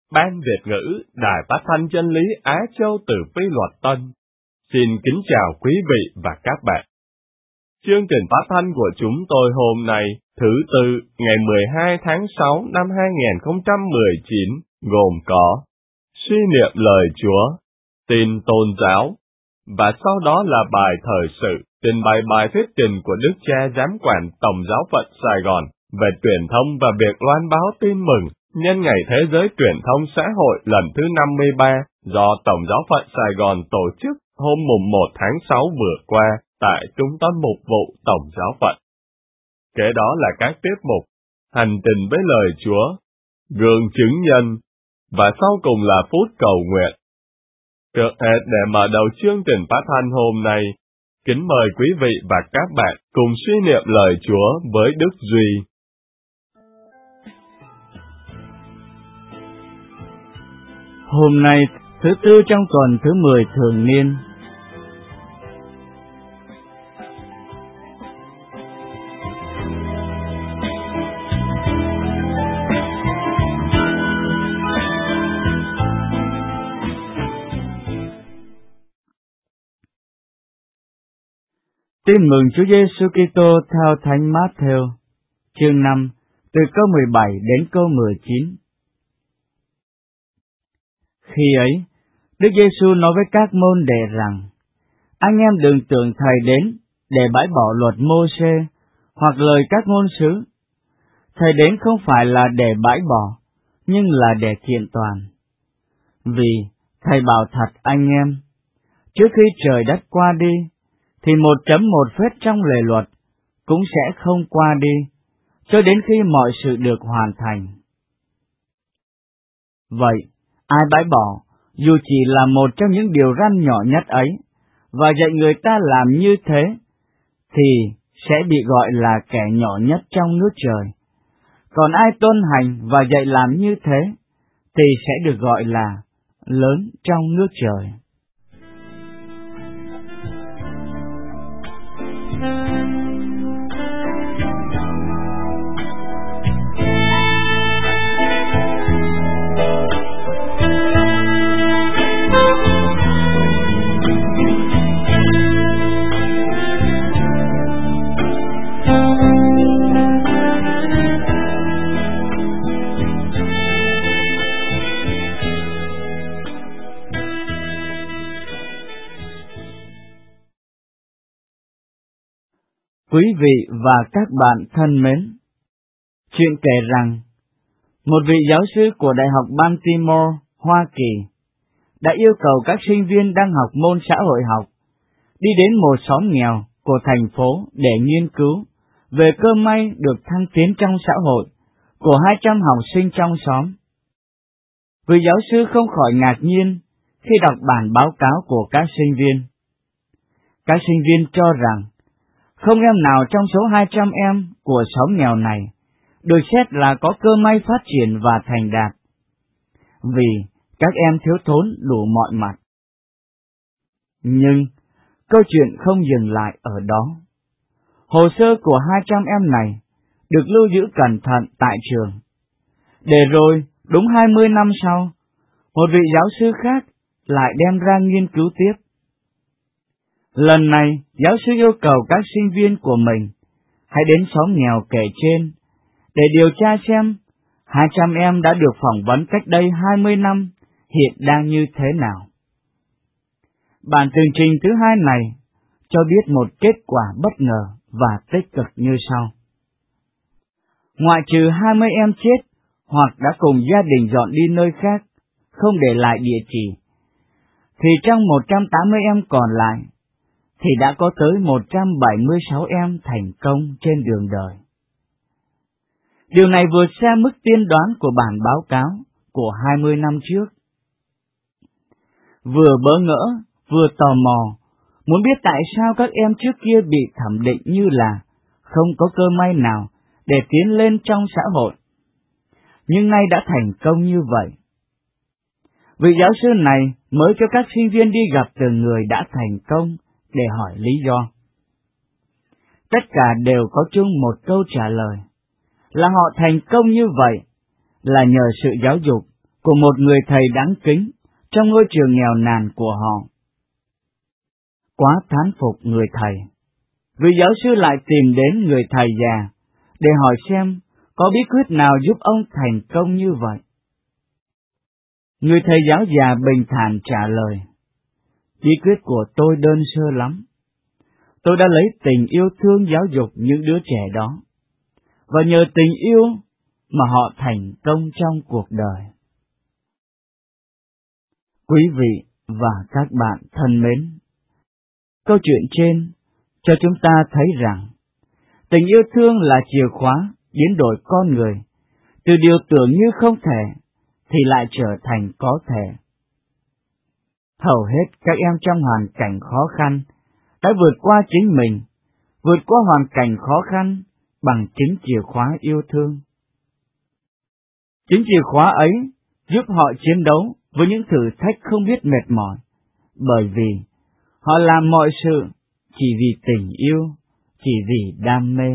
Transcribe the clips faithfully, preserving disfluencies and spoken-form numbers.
Ban Việt ngữ Đài Phát thanh Chân lý Á Châu từ Phi Luật Tân. Xin kính chào quý vị và các bạn. Chương trình phát thanh của chúng tôi hôm nay, thứ Tư, ngày mười hai tháng sáu năm hai nghìn không trăm mười chín, gồm có suy niệm lời Chúa, tin tôn giáo, và sau đó là bài thời sự, trình bày bài thuyết trình của Đức Cha Giám quản Tổng giáo phận Sài Gòn về truyền thông và việc loan báo tin mừng nhân ngày Thế giới truyền thông xã hội lần thứ năm mươi ba do Tổng giáo phận Sài Gòn tổ chức hôm mùng một tháng sáu vừa qua tại Trung tâm Mục vụ Tổng giáo phận. Kế đó là các tiết mục hành trình với lời Chúa, gương chứng nhân, và sau cùng là phút cầu nguyện. Trước hết, để mở đầu chương trình phát thanh hôm nay, kính mời quý vị và các bạn cùng suy niệm lời Chúa với Đức Duy. Hôm nay, thứ Tư trong tuần thứ mười thường niên. Tin mừng Chúa Giêsu Kitô theo Thánh Mát-thêu, chương năm, từ câu mười bảy đến câu mười chín. Khi ấy, Đức Giêsu nói với các môn đệ rằng: Anh em đừng tưởng Thầy đến để bãi bỏ luật Mô-sê hoặc lời các ngôn sứ. Thầy đến không phải là để bãi bỏ, nhưng là để kiện toàn. Vì Thầy bảo thật anh em, trước khi trời đất qua đi, thì một chấm một phết trong lề luật cũng sẽ không qua đi, cho đến khi mọi sự được hoàn thành. Vậy, ai bãi bỏ, dù chỉ là một trong những điều răn nhỏ nhất ấy, và dạy người ta làm như thế, thì sẽ bị gọi là kẻ nhỏ nhất trong nước trời. Còn ai tuân hành và dạy làm như thế, thì sẽ được gọi là lớn trong nước trời. Quý vị và các bạn thân mến, chuyện kể rằng, một vị giáo sư của Đại học Baltimore, Hoa Kỳ, đã yêu cầu các sinh viên đang học môn xã hội học đi đến một xóm nghèo của thành phố để nghiên cứu về cơ may được thăng tiến trong xã hội của hai trăm học sinh trong xóm. Vị giáo sư không khỏi ngạc nhiên khi đọc bản báo cáo của các sinh viên. Các sinh viên cho rằng, không em nào trong số hai trăm em của xóm nghèo này được xét là có cơ may phát triển và thành đạt, vì các em thiếu thốn đủ mọi mặt. Nhưng, câu chuyện không dừng lại ở đó. Hồ sơ của hai trăm em này được lưu giữ cẩn thận tại trường, để rồi, đúng hai mươi năm sau, một vị giáo sư khác lại đem ra nghiên cứu tiếp. Lần này, giáo sư yêu cầu các sinh viên của mình hãy đến xóm nghèo kể trên để điều tra xem hai trăm em đã được phỏng vấn cách đây hai mươi năm hiện đang như thế nào. Bản tường trình thứ hai này cho biết một kết quả bất ngờ và tích cực như sau. Ngoại trừ hai mươi em chết hoặc đã cùng gia đình dọn đi nơi khác, không để lại địa chỉ, thì trong một trăm tám mươi em còn lại, thì đã có tới một trăm bảy mươi sáu em thành công trên đường đời. Điều này vượt xa mức tiên đoán của bản báo cáo của hai mươi năm trước. Vừa bỡ ngỡ, vừa tò mò, muốn biết tại sao các em trước kia bị thẩm định như là không có cơ may nào để tiến lên trong xã hội, nhưng nay đã thành công như vậy. Vị giáo sư này mới cho các sinh viên đi gặp từng người đã thành công để hỏi lý do. Tất cả đều có chung một câu trả lời, là họ thành công như vậy là nhờ sự giáo dục của của một người thầy đáng kính trong ngôi trường nghèo nàn của họ. Quá thán phục người thầy, vị giáo sư lại tìm đến người thầy già để hỏi xem có bí quyết nào giúp ông thành công như vậy. Người thầy giáo già bình thản trả lời, bí quyết của tôi đơn sơ lắm. Tôi đã lấy tình yêu thương giáo dục những đứa trẻ đó, và nhờ tình yêu mà họ thành công trong cuộc đời. Quý vị và các bạn thân mến, câu chuyện trên cho chúng ta thấy rằng tình yêu thương là chìa khóa biến đổi con người từ điều tưởng như không thể thì lại trở thành có thể. Hầu hết các em trong hoàn cảnh khó khăn đã vượt qua chính mình, vượt qua hoàn cảnh khó khăn bằng chính chìa khóa yêu thương. Chính chìa khóa ấy giúp họ chiến đấu với những thử thách không biết mệt mỏi, bởi vì họ làm mọi sự chỉ vì tình yêu, chỉ vì đam mê.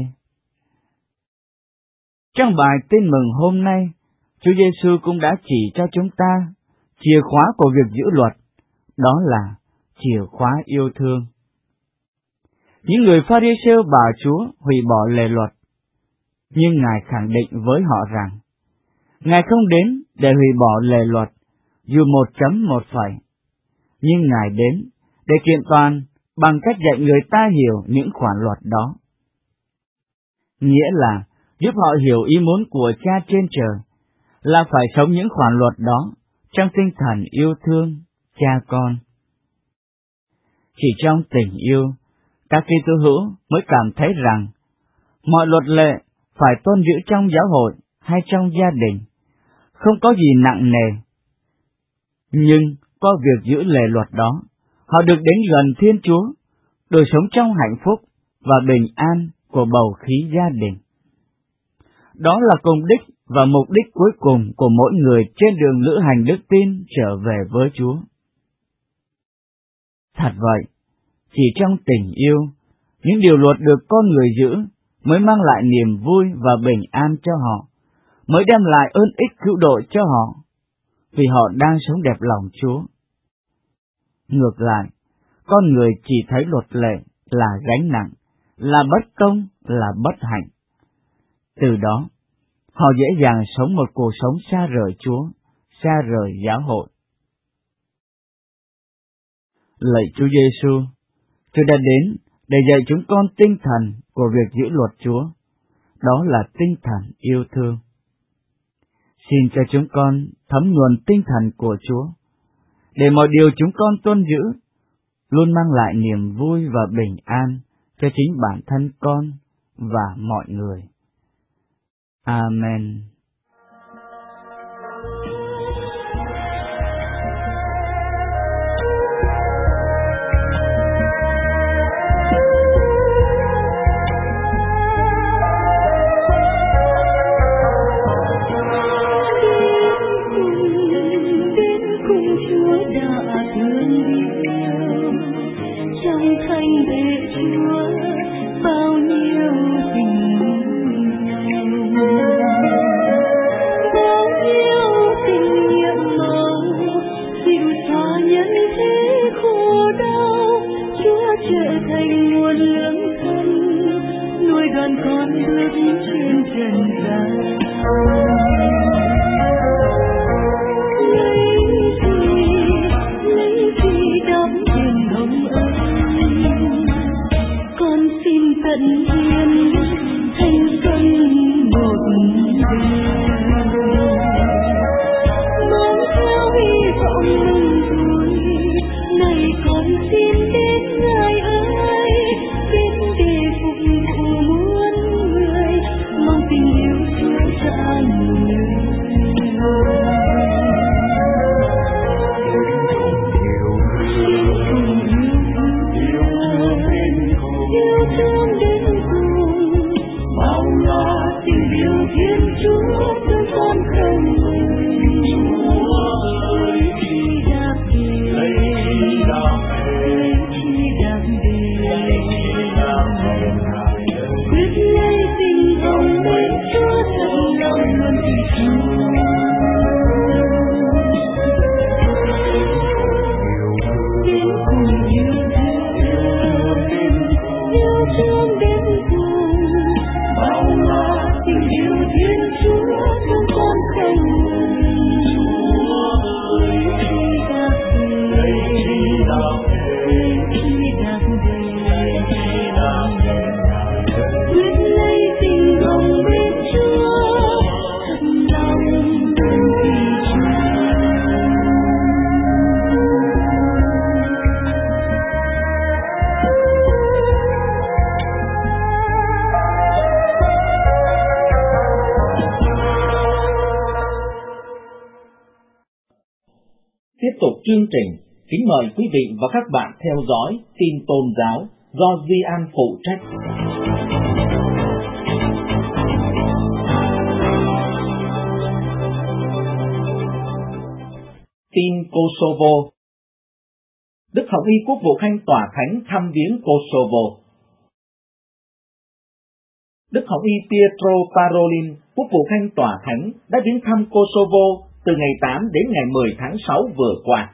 Trong bài tin mừng hôm nay, Chúa Giêsu cũng đã chỉ cho chúng ta chìa khóa của việc giữ luật, đó là chìa khóa yêu thương. Những người Pha-ri-siêu bảo Chúa hủy bỏ lề luật, nhưng Ngài khẳng định với họ rằng Ngài không đến để hủy bỏ lề luật dù một chấm một phẩy, nhưng Ngài đến để kiện toàn bằng cách dạy người ta hiểu những khoản luật đó. Nghĩa là giúp họ hiểu ý muốn của Cha trên trời là phải sống những khoản luật đó trong tinh thần yêu thương cha con. Chỉ trong tình yêu, các Kitô hữu mới cảm thấy rằng mọi luật lệ phải tuân giữ trong giáo hội hay trong gia đình, không có gì nặng nề. Nhưng qua việc giữ lề luật đó, họ được đến gần Thiên Chúa, đời sống trong hạnh phúc và bình an của bầu khí gia đình. Đó là cùng đích và mục đích cuối cùng của mỗi người trên đường lữ hành đức tin trở về với Chúa. Thật vậy, chỉ trong tình yêu, những điều luật được con người giữ mới mang lại niềm vui và bình an cho họ, mới đem lại ơn ích cứu độ cho họ, vì họ đang sống đẹp lòng Chúa. Ngược lại, con người chỉ thấy luật lệ là gánh nặng, là bất công, là bất hạnh. Từ đó, họ dễ dàng sống một cuộc sống xa rời Chúa, xa rời giáo hội. Lạy Chúa Giêsu, Chúa đã đến để dạy chúng con tinh thần của việc giữ luật Chúa, đó là tinh thần yêu thương. Xin cho chúng con thấm nhuần tinh thần của Chúa, để mọi điều chúng con tuân giữ luôn mang lại niềm vui và bình an cho chính bản thân con và mọi người. Amen. Bao nhiêu tình yêu Tiếp tục chương trình, kính mời quý vị và các bạn theo dõi tin tôn giáo do Duy An phụ trách. Tin Kosovo. Đức Hồng Y Quốc vụ Khanh Tòa Thánh thăm viếng Kosovo. Đức Hồng Y Pietro Parolin, Quốc vụ Khanh Tòa Thánh đã viếng thăm Kosovo từ ngày tám đến ngày mười tháng sáu vừa qua.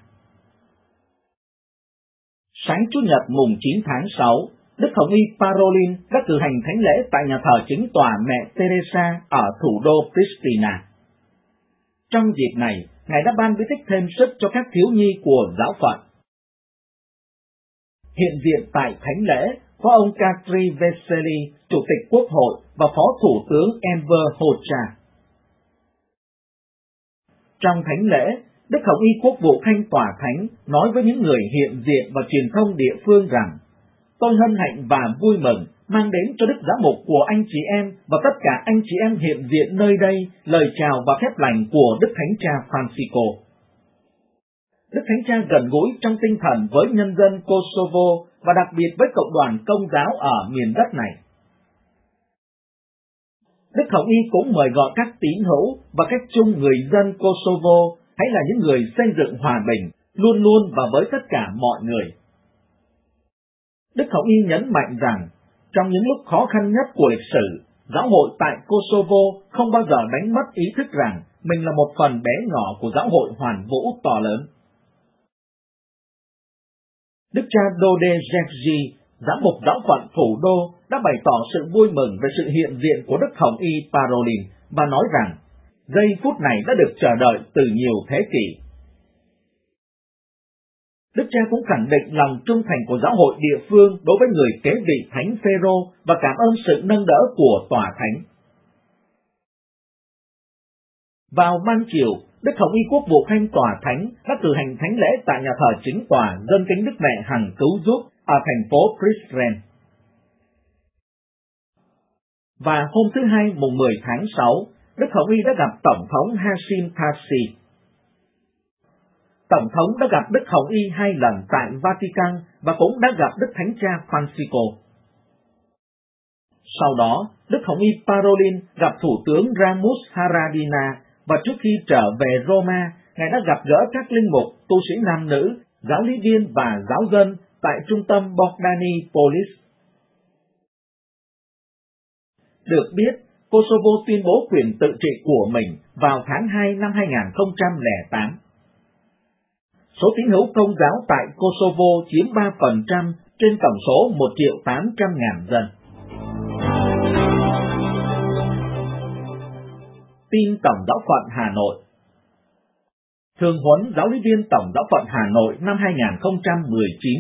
Sáng Chủ nhật mùng chín tháng sáu, Đức Hồng Y Parolin đã cử hành thánh lễ tại nhà thờ chính tòa Mẹ Teresa ở thủ đô Pristina. Trong dịp này, Ngài đã ban bí tích thêm sức cho các thiếu nhi của giáo phận. Hiện diện tại thánh lễ có ông Katri Vesely, Chủ tịch Quốc hội và Phó Thủ tướng Enver Hoxha. Trong thánh lễ, Đức Hồng Y Quốc vụ Khanh Tòa Thánh nói với những người hiện diện và truyền thông địa phương rằng: Tôi hân hạnh và vui mừng mang đến cho Đức Giám mục của anh chị em và tất cả anh chị em hiện diện nơi đây lời chào và phép lành của Đức Thánh Cha Francisco. Đức Thánh Cha gần gũi trong tinh thần với nhân dân Kosovo và đặc biệt với cộng đoàn Công giáo ở miền đất này. Đức Hồng Y cũng mời gọi các tín hữu và cách chung người dân Kosovo hãy là những người xây dựng hòa bình, luôn luôn và với tất cả mọi người. Đức Hồng Y nhấn mạnh rằng, trong những lúc khó khăn nhất của lịch sử, giáo hội tại Kosovo không bao giờ đánh mất ý thức rằng mình là một phần bé nhỏ của giáo hội hoàn vũ to lớn. Đức cha Dode Gergi, giám mục giáo phận thủ đô, đã bày tỏ sự vui mừng về sự hiện diện của Đức Hồng Y Parolin và nói rằng, giây phút này đã được chờ đợi từ nhiều thế kỷ. Đức cha cũng khẳng định lòng trung thành của giáo hội địa phương đối với người kế vị Thánh Phêrô và cảm ơn sự nâng đỡ của Tòa Thánh. Vào ban chiều, Đức Hồng Y Quốc vụ Khanh Tòa Thánh đã cử hành thánh lễ tại nhà thờ chính tòa dâng kính Đức Mẹ Hằng Cứu Giúp ở thành phố Prizren. Và hôm thứ Hai mùng mười tháng sáu, Đức Hồng Y đã gặp Tổng thống Hashim Thaci. Tổng thống đã gặp Đức Hồng Y hai lần tại Vatican và cũng đã gặp Đức Thánh Cha Francisco. Sau đó, Đức Hồng Y Parolin gặp Thủ tướng Ramus Haradinaj và trước khi trở về Roma, Ngài đã gặp gỡ các linh mục, tu sĩ nam nữ, giáo lý viên và giáo dân tại trung tâm Bogdani Polis. Được biết, Kosovo tuyên bố quyền tự trị của mình vào tháng hai năm hai nghìn không trăm lẻ tám. Số tín hữu Công giáo tại Kosovo chiếm ba phần trăm trên tổng số một triệu tám trăm ngàn dân. Tin Tổng giáo phận Hà Nội. Thường huấn giáo lý viên Tổng giáo phận Hà Nội năm hai nghìn không trăm mười chín.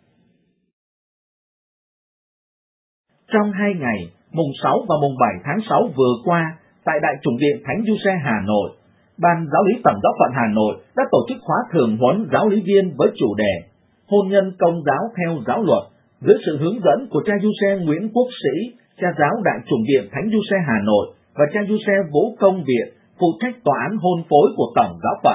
Trong hai ngày, mùng sáu và mùng bảy tháng sáu vừa qua, tại Đại chủng điện Thánh Giuse Hà Nội, Ban Giáo lý Tổng giáo phận Hà Nội đã tổ chức khóa thường huấn giáo lý viên với chủ đề Hôn nhân Công giáo theo giáo luật, dưới sự hướng dẫn của cha Giuse Nguyễn Quốc Sĩ, cha giáo Đại chủng điện Thánh Giuse Hà Nội và cha Giuse Vũ Công Viện, phụ trách tòa án hôn phối của Tổng giáo phận.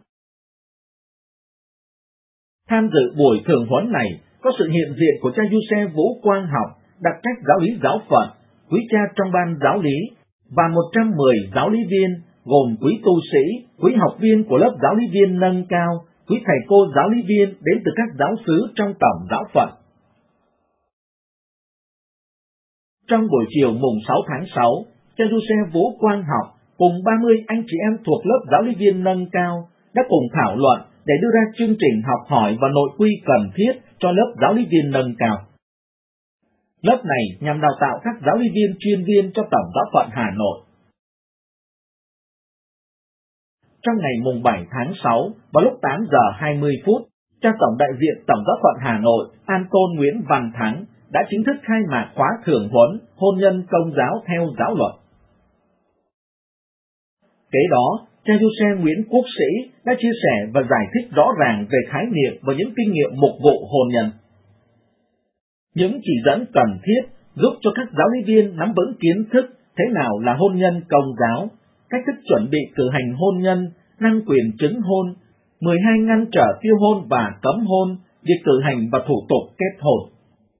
Tham dự buổi thường huấn này có sự hiện diện của cha Giuse Vũ Quang Học, đặc trách giáo lý giáo phận, quý cha trong ban giáo lý và một trăm mười giáo lý viên gồm quý tu sĩ, quý học viên của lớp giáo lý viên nâng cao, quý thầy cô giáo lý viên đến từ các giáo xứ trong Tổng giáo phận. Trong buổi chiều mùng sáu tháng sáu, cha Giuse Vũ Quang Học cùng ba mươi anh chị em thuộc lớp giáo lý viên nâng cao đã cùng thảo luận để đưa ra chương trình học hỏi và nội quy cần thiết cho lớp giáo lý viên nâng cao. Lớp này nhằm đào tạo các giáo lý viên chuyên viên cho Tổng giáo phận Hà Nội. Trong ngày mùng bảy tháng sáu, vào lúc tám giờ hai mươi phút, cha Tổng đại diện Tổng giáo phận Hà Nội, An Tôn Nguyễn Văn Thắng, đã chính thức khai mạc khóa thường huấn hôn nhân Công giáo theo giáo luật. Kế đó, cha Giuse Nguyễn Quốc Sĩ đã chia sẻ và giải thích rõ ràng về khái niệm và những kinh nghiệm mục vụ hôn nhân. Những chỉ dẫn cần thiết giúp cho các giáo lý viên nắm vững kiến thức thế nào là hôn nhân Công giáo, cách thức chuẩn bị cử hành hôn nhân, năng quyền chứng hôn, mười hai ngăn trở tiêu hôn và cấm hôn, việc cử hành và thủ tục kết hôn.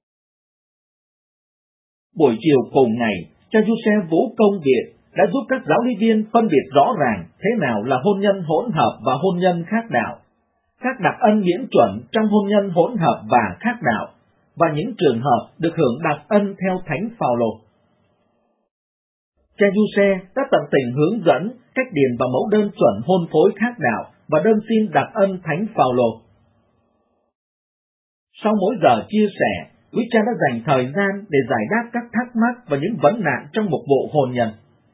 Buổi chiều cùng ngày, cha Giuse Vũ Công Viện đã giúp các giáo lý viên phân biệt rõ ràng thế nào là hôn nhân hỗn hợp và hôn nhân khác đạo, các đặc ân miễn chuẩn trong hôn nhân hỗn hợp và khác đạo, và những trường hợp được hưởng đặc ân theo Thánh Phaolô. Cha Giuse đã tận tình hướng dẫn cách điền vào mẫu đơn chuẩn hôn phối khác đạo và đơn xin đặc ân Thánh Phaolô. Sau mỗi giờ chia sẻ, quý cha đã dành thời gian để giải đáp các thắc mắc và những vấn nạn trong một vụ hôn nhân.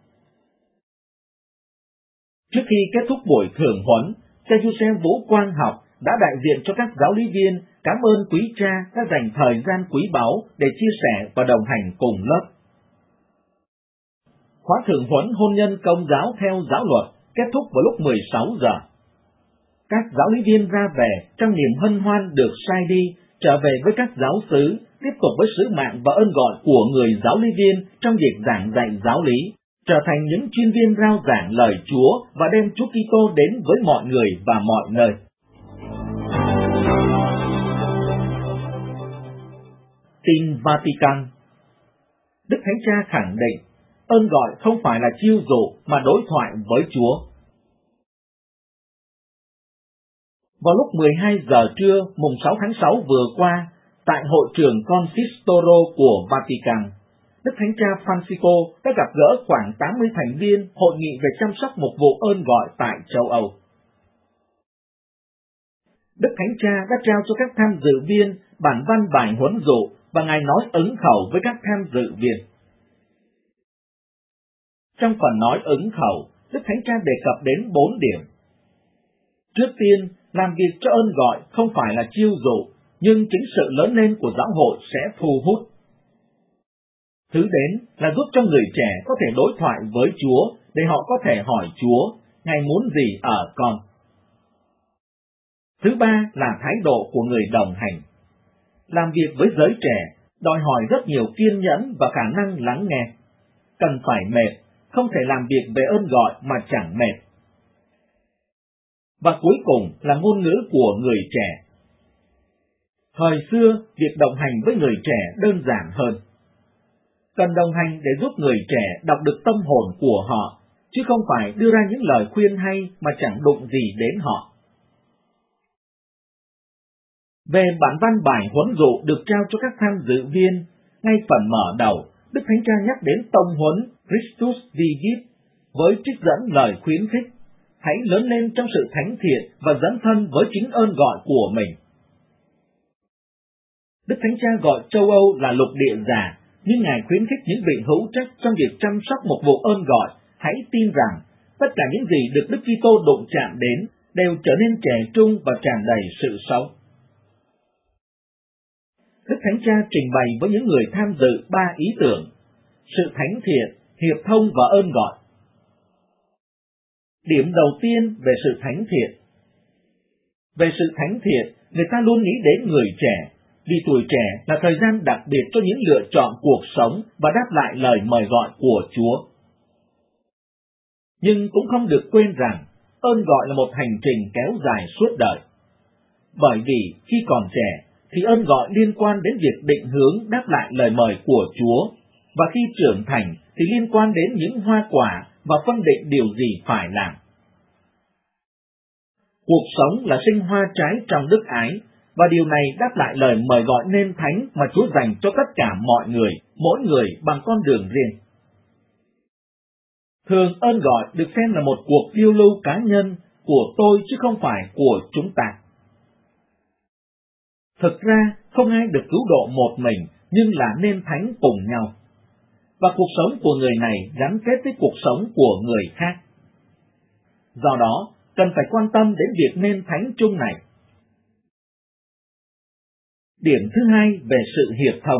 Trước khi kết thúc buổi thưởng huấn, cha Giuse Vũ Quang Học đã đại diện cho các giáo lý viên cảm ơn quý cha đã dành thời gian quý báu để chia sẻ và đồng hành cùng lớp. Khóa thưởng huấn hôn nhân công giáo theo giáo luật kết thúc vào lúc mười sáu giờ. Các giáo lý viên ra về trong niềm hân hoan được sai đi, trở về với các giáo xứ, tiếp tục với sứ mạng và ơn gọi của người giáo lý viên trong việc giảng dạy giáo lý, trở thành những chuyên viên rao giảng lời Chúa và đem Chúa Kitô đến với mọi người và mọi nơi. Tin Vatican. Đức Thánh Cha khẳng định, ơn gọi không phải là chiêu dụ mà đối thoại với Chúa. Vào lúc mười hai giờ trưa mùng sáu tháng sáu vừa qua, tại hội trường Consistoro của Vatican, Đức Thánh Cha Francisco đã gặp gỡ khoảng tám mươi thành viên hội nghị về chăm sóc một vụ ơn gọi tại châu Âu. Đức Thánh Cha đã trao cho các tham dự viên bản văn bài huấn dụ và Ngài nói ứng khẩu với các tham dự viên. Trong phần nói ứng khẩu, Đức Thánh Cha đề cập đến bốn điểm. Trước tiên, làm việc cho ơn gọi không phải là chiêu dụ, nhưng chính sự lớn lên của giáo hội sẽ thu hút. Thứ đến là giúp cho người trẻ có thể đối thoại với Chúa để họ có thể hỏi Chúa, Ngài muốn gì ở con. Thứ ba là thái độ của người đồng hành. Làm việc với giới trẻ đòi hỏi rất nhiều kiên nhẫn và khả năng lắng nghe. Cần phải mệt, không thể làm việc về ơn gọi mà chẳng mệt. Và cuối cùng là ngôn ngữ của người trẻ. Thời xưa, việc đồng hành với người trẻ đơn giản hơn. Cần đồng hành để giúp người trẻ đọc được tâm hồn của họ, chứ không phải đưa ra những lời khuyên hay mà chẳng đụng gì đến họ. Về bản văn bài huấn dụ được trao cho các tham dự viên, ngay phần mở đầu, Đức Thánh Cha nhắc đến tông huấn Christus Vivit với trích dẫn lời khuyến khích, hãy lớn lên trong sự thánh thiện và dấn thân với chính ơn gọi của mình. Đức Thánh Cha gọi châu Âu là lục địa già, nhưng Ngài khuyến khích những vị hữu trách trong việc chăm sóc một vụ ơn gọi, hãy tin rằng tất cả những gì được Đức Kitô đụng chạm đến đều trở nên trẻ trung và tràn đầy sự sống. Đức Thánh Cha trình bày với những người tham dự ba ý tưởng: sự thánh thiện, hiệp thông và ơn gọi. Điểm đầu tiên về sự thánh thiện. Về sự thánh thiện, người ta luôn nghĩ đến người trẻ, vì tuổi trẻ là thời gian đặc biệt cho những lựa chọn cuộc sống và đáp lại lời mời gọi của Chúa. Nhưng cũng không được quên rằng, ơn gọi là một hành trình kéo dài suốt đời. Bởi vì khi còn trẻ, thì ơn gọi liên quan đến việc định hướng đáp lại lời mời của Chúa, và khi trưởng thành thì liên quan đến những hoa quả và phân định điều gì phải làm. Cuộc sống là sinh hoa trái trong đức ái, và điều này đáp lại lời mời gọi nên thánh mà Chúa dành cho tất cả mọi người, mỗi người bằng con đường riêng. Thường ơn gọi được xem là một cuộc phiêu lưu cá nhân của tôi chứ không phải của chúng ta. Thực ra, không ai được cứu độ một mình, nhưng là nên thánh cùng nhau. Và cuộc sống của người này gắn kết với cuộc sống của người khác. Do đó, cần phải quan tâm đến việc nên thánh chung này. Điểm thứ hai về sự hiệp thông.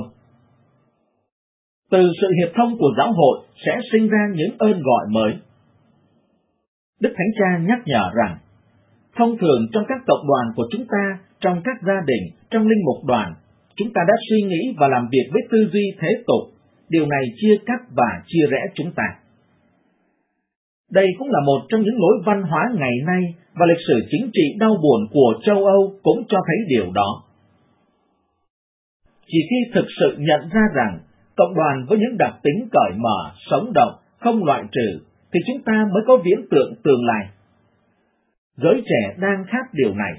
Từ sự hiệp thông của giáo hội sẽ sinh ra những ơn gọi mới. Đức Thánh Cha nhắc nhở rằng, thông thường trong các cộng đoàn của chúng ta, trong các gia đình, trong linh mục đoàn, chúng ta đã suy nghĩ và làm việc với tư duy thế tục. Điều này chia cắt và chia rẽ chúng ta. Đây cũng là một trong những lối văn hóa ngày nay, và lịch sử chính trị đau buồn của châu Âu cũng cho thấy điều đó. Chỉ khi thực sự nhận ra rằng cộng đoàn với những đặc tính cởi mở, sống động, không loại trừ, thì chúng ta mới có viễn tượng tương lai. Giới trẻ đang khát điều này.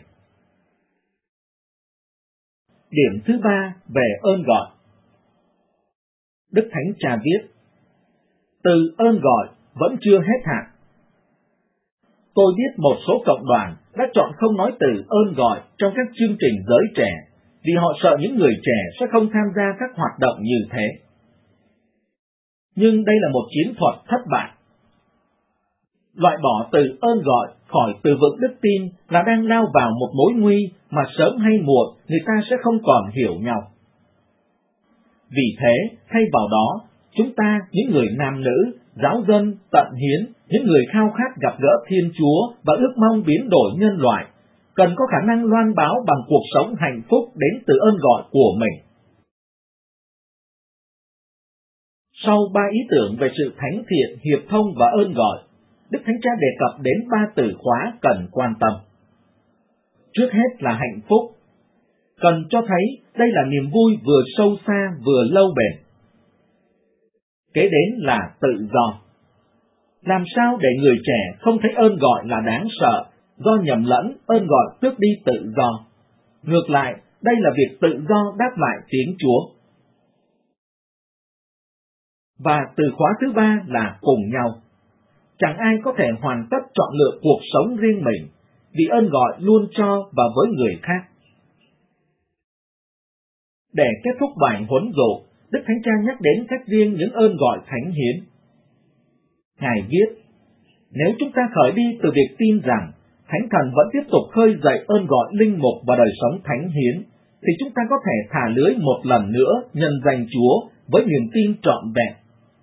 Điểm thứ ba về ơn gọi. Đức Thánh Cha viết, từ ơn gọi vẫn chưa hết hạn. Tôi biết một số cộng đoàn đã chọn không nói từ ơn gọi trong các chương trình giới trẻ, vì họ sợ những người trẻ sẽ không tham gia các hoạt động như thế. Nhưng đây là một chiến thuật thất bại. Loại bỏ từ ơn gọi khỏi từ vựng đức tin là đang lao vào một mối nguy mà sớm hay muộn người ta sẽ không còn hiểu nhau. Vì thế, thay vào đó, chúng ta, những người nam nữ, giáo dân, tận hiến, những người khao khát gặp gỡ Thiên Chúa và ước mong biến đổi nhân loại, cần có khả năng loan báo bằng cuộc sống hạnh phúc đến từ ơn gọi của mình. Sau ba ý tưởng về sự thánh thiện, hiệp thông và ơn gọi, Đức Thánh Cha đề cập đến ba từ khóa cần quan tâm. Trước hết là hạnh phúc, cần cho thấy đây là niềm vui vừa sâu xa vừa lâu bền. Kế đến là tự do. Làm sao để người trẻ không thấy ơn gọi là đáng sợ, do nhầm lẫn ơn gọi tước đi tự do? Ngược lại, đây là việc tự do đáp lại tiếng Chúa. Và từ khóa thứ ba là cùng nhau. Chẳng ai có thể hoàn tất chọn lựa cuộc sống riêng mình, vì ơn gọi luôn cho và với người khác. Để kết thúc bài huấn dụ, Đức Thánh Cha nhắc đến cách riêng những ơn gọi thánh hiến. Ngài viết, nếu chúng ta khởi đi từ việc tin rằng Thánh Thần vẫn tiếp tục khơi dậy ơn gọi linh mục và đời sống thánh hiến, thì chúng ta có thể thả lưới một lần nữa nhân danh Chúa với niềm tin trọn vẹn.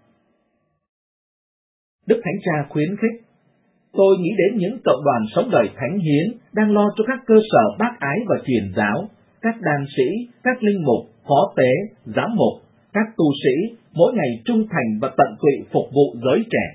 Đức Thánh Cha khuyến khích, tôi nghĩ đến những cộng đoàn sống đời thánh hiến đang lo cho các cơ sở bác ái và truyền giáo, các đan sĩ, các linh mục, phó tế, giám mục, các tu sĩ, mỗi ngày trung thành và tận tụy phục vụ giới trẻ.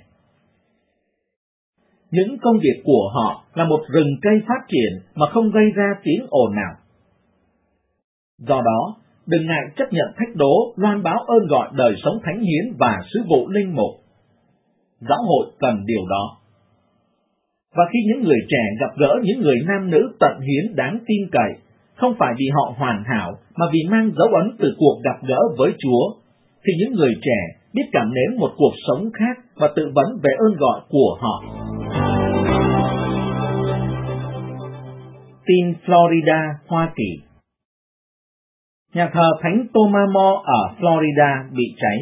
Những công việc của họ là một rừng cây phát triển mà không gây ra tiếng ồn nào. Do đó, đừng ngại chấp nhận thách đố loan báo ơn gọi đời sống thánh hiến và sứ vụ linh mục. Giáo hội cần điều đó. Và khi những người trẻ gặp gỡ những người nam nữ tận hiến đáng tin cậy, không phải vì họ hoàn hảo mà vì mang dấu ấn từ cuộc gặp gỡ với Chúa, thì những người trẻ biết cảm nếm một cuộc sống khác và tự vấn về ơn gọi của họ. Tin Florida, Hoa Kỳ. Nhà thờ Thánh Thomas More ở Florida bị cháy.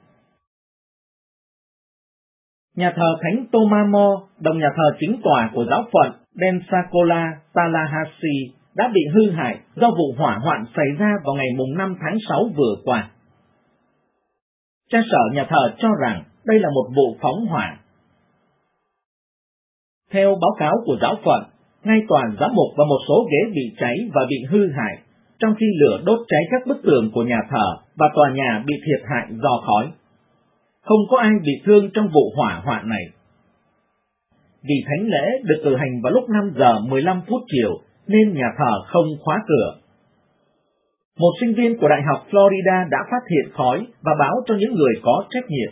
Nhà thờ Thánh Thomas More, đồng nhà thờ chính tòa của giáo phận Pensacola, Tallahassee, đã bị hư hại do vụ hỏa hoạn xảy ra vào ngày năm tháng sáu vừa qua. Cha sở nhà thờ cho rằng đây là một vụ phóng hỏa. Theo báo cáo của giáo phận, ngay tòa giám mục và một số ghế bị cháy và bị hư hại, trong khi lửa đốt cháy các bức tường của nhà thờ và tòa nhà bị thiệt hại do khói. Không có ai bị thương trong vụ hỏa hoạn này. Vì thánh lễ được cử hành vào lúc năm giờ mười lăm phút chiều, nên nhà thờ không khóa cửa. Một sinh viên của Đại học Florida đã phát hiện khói và báo cho những người có trách nhiệm.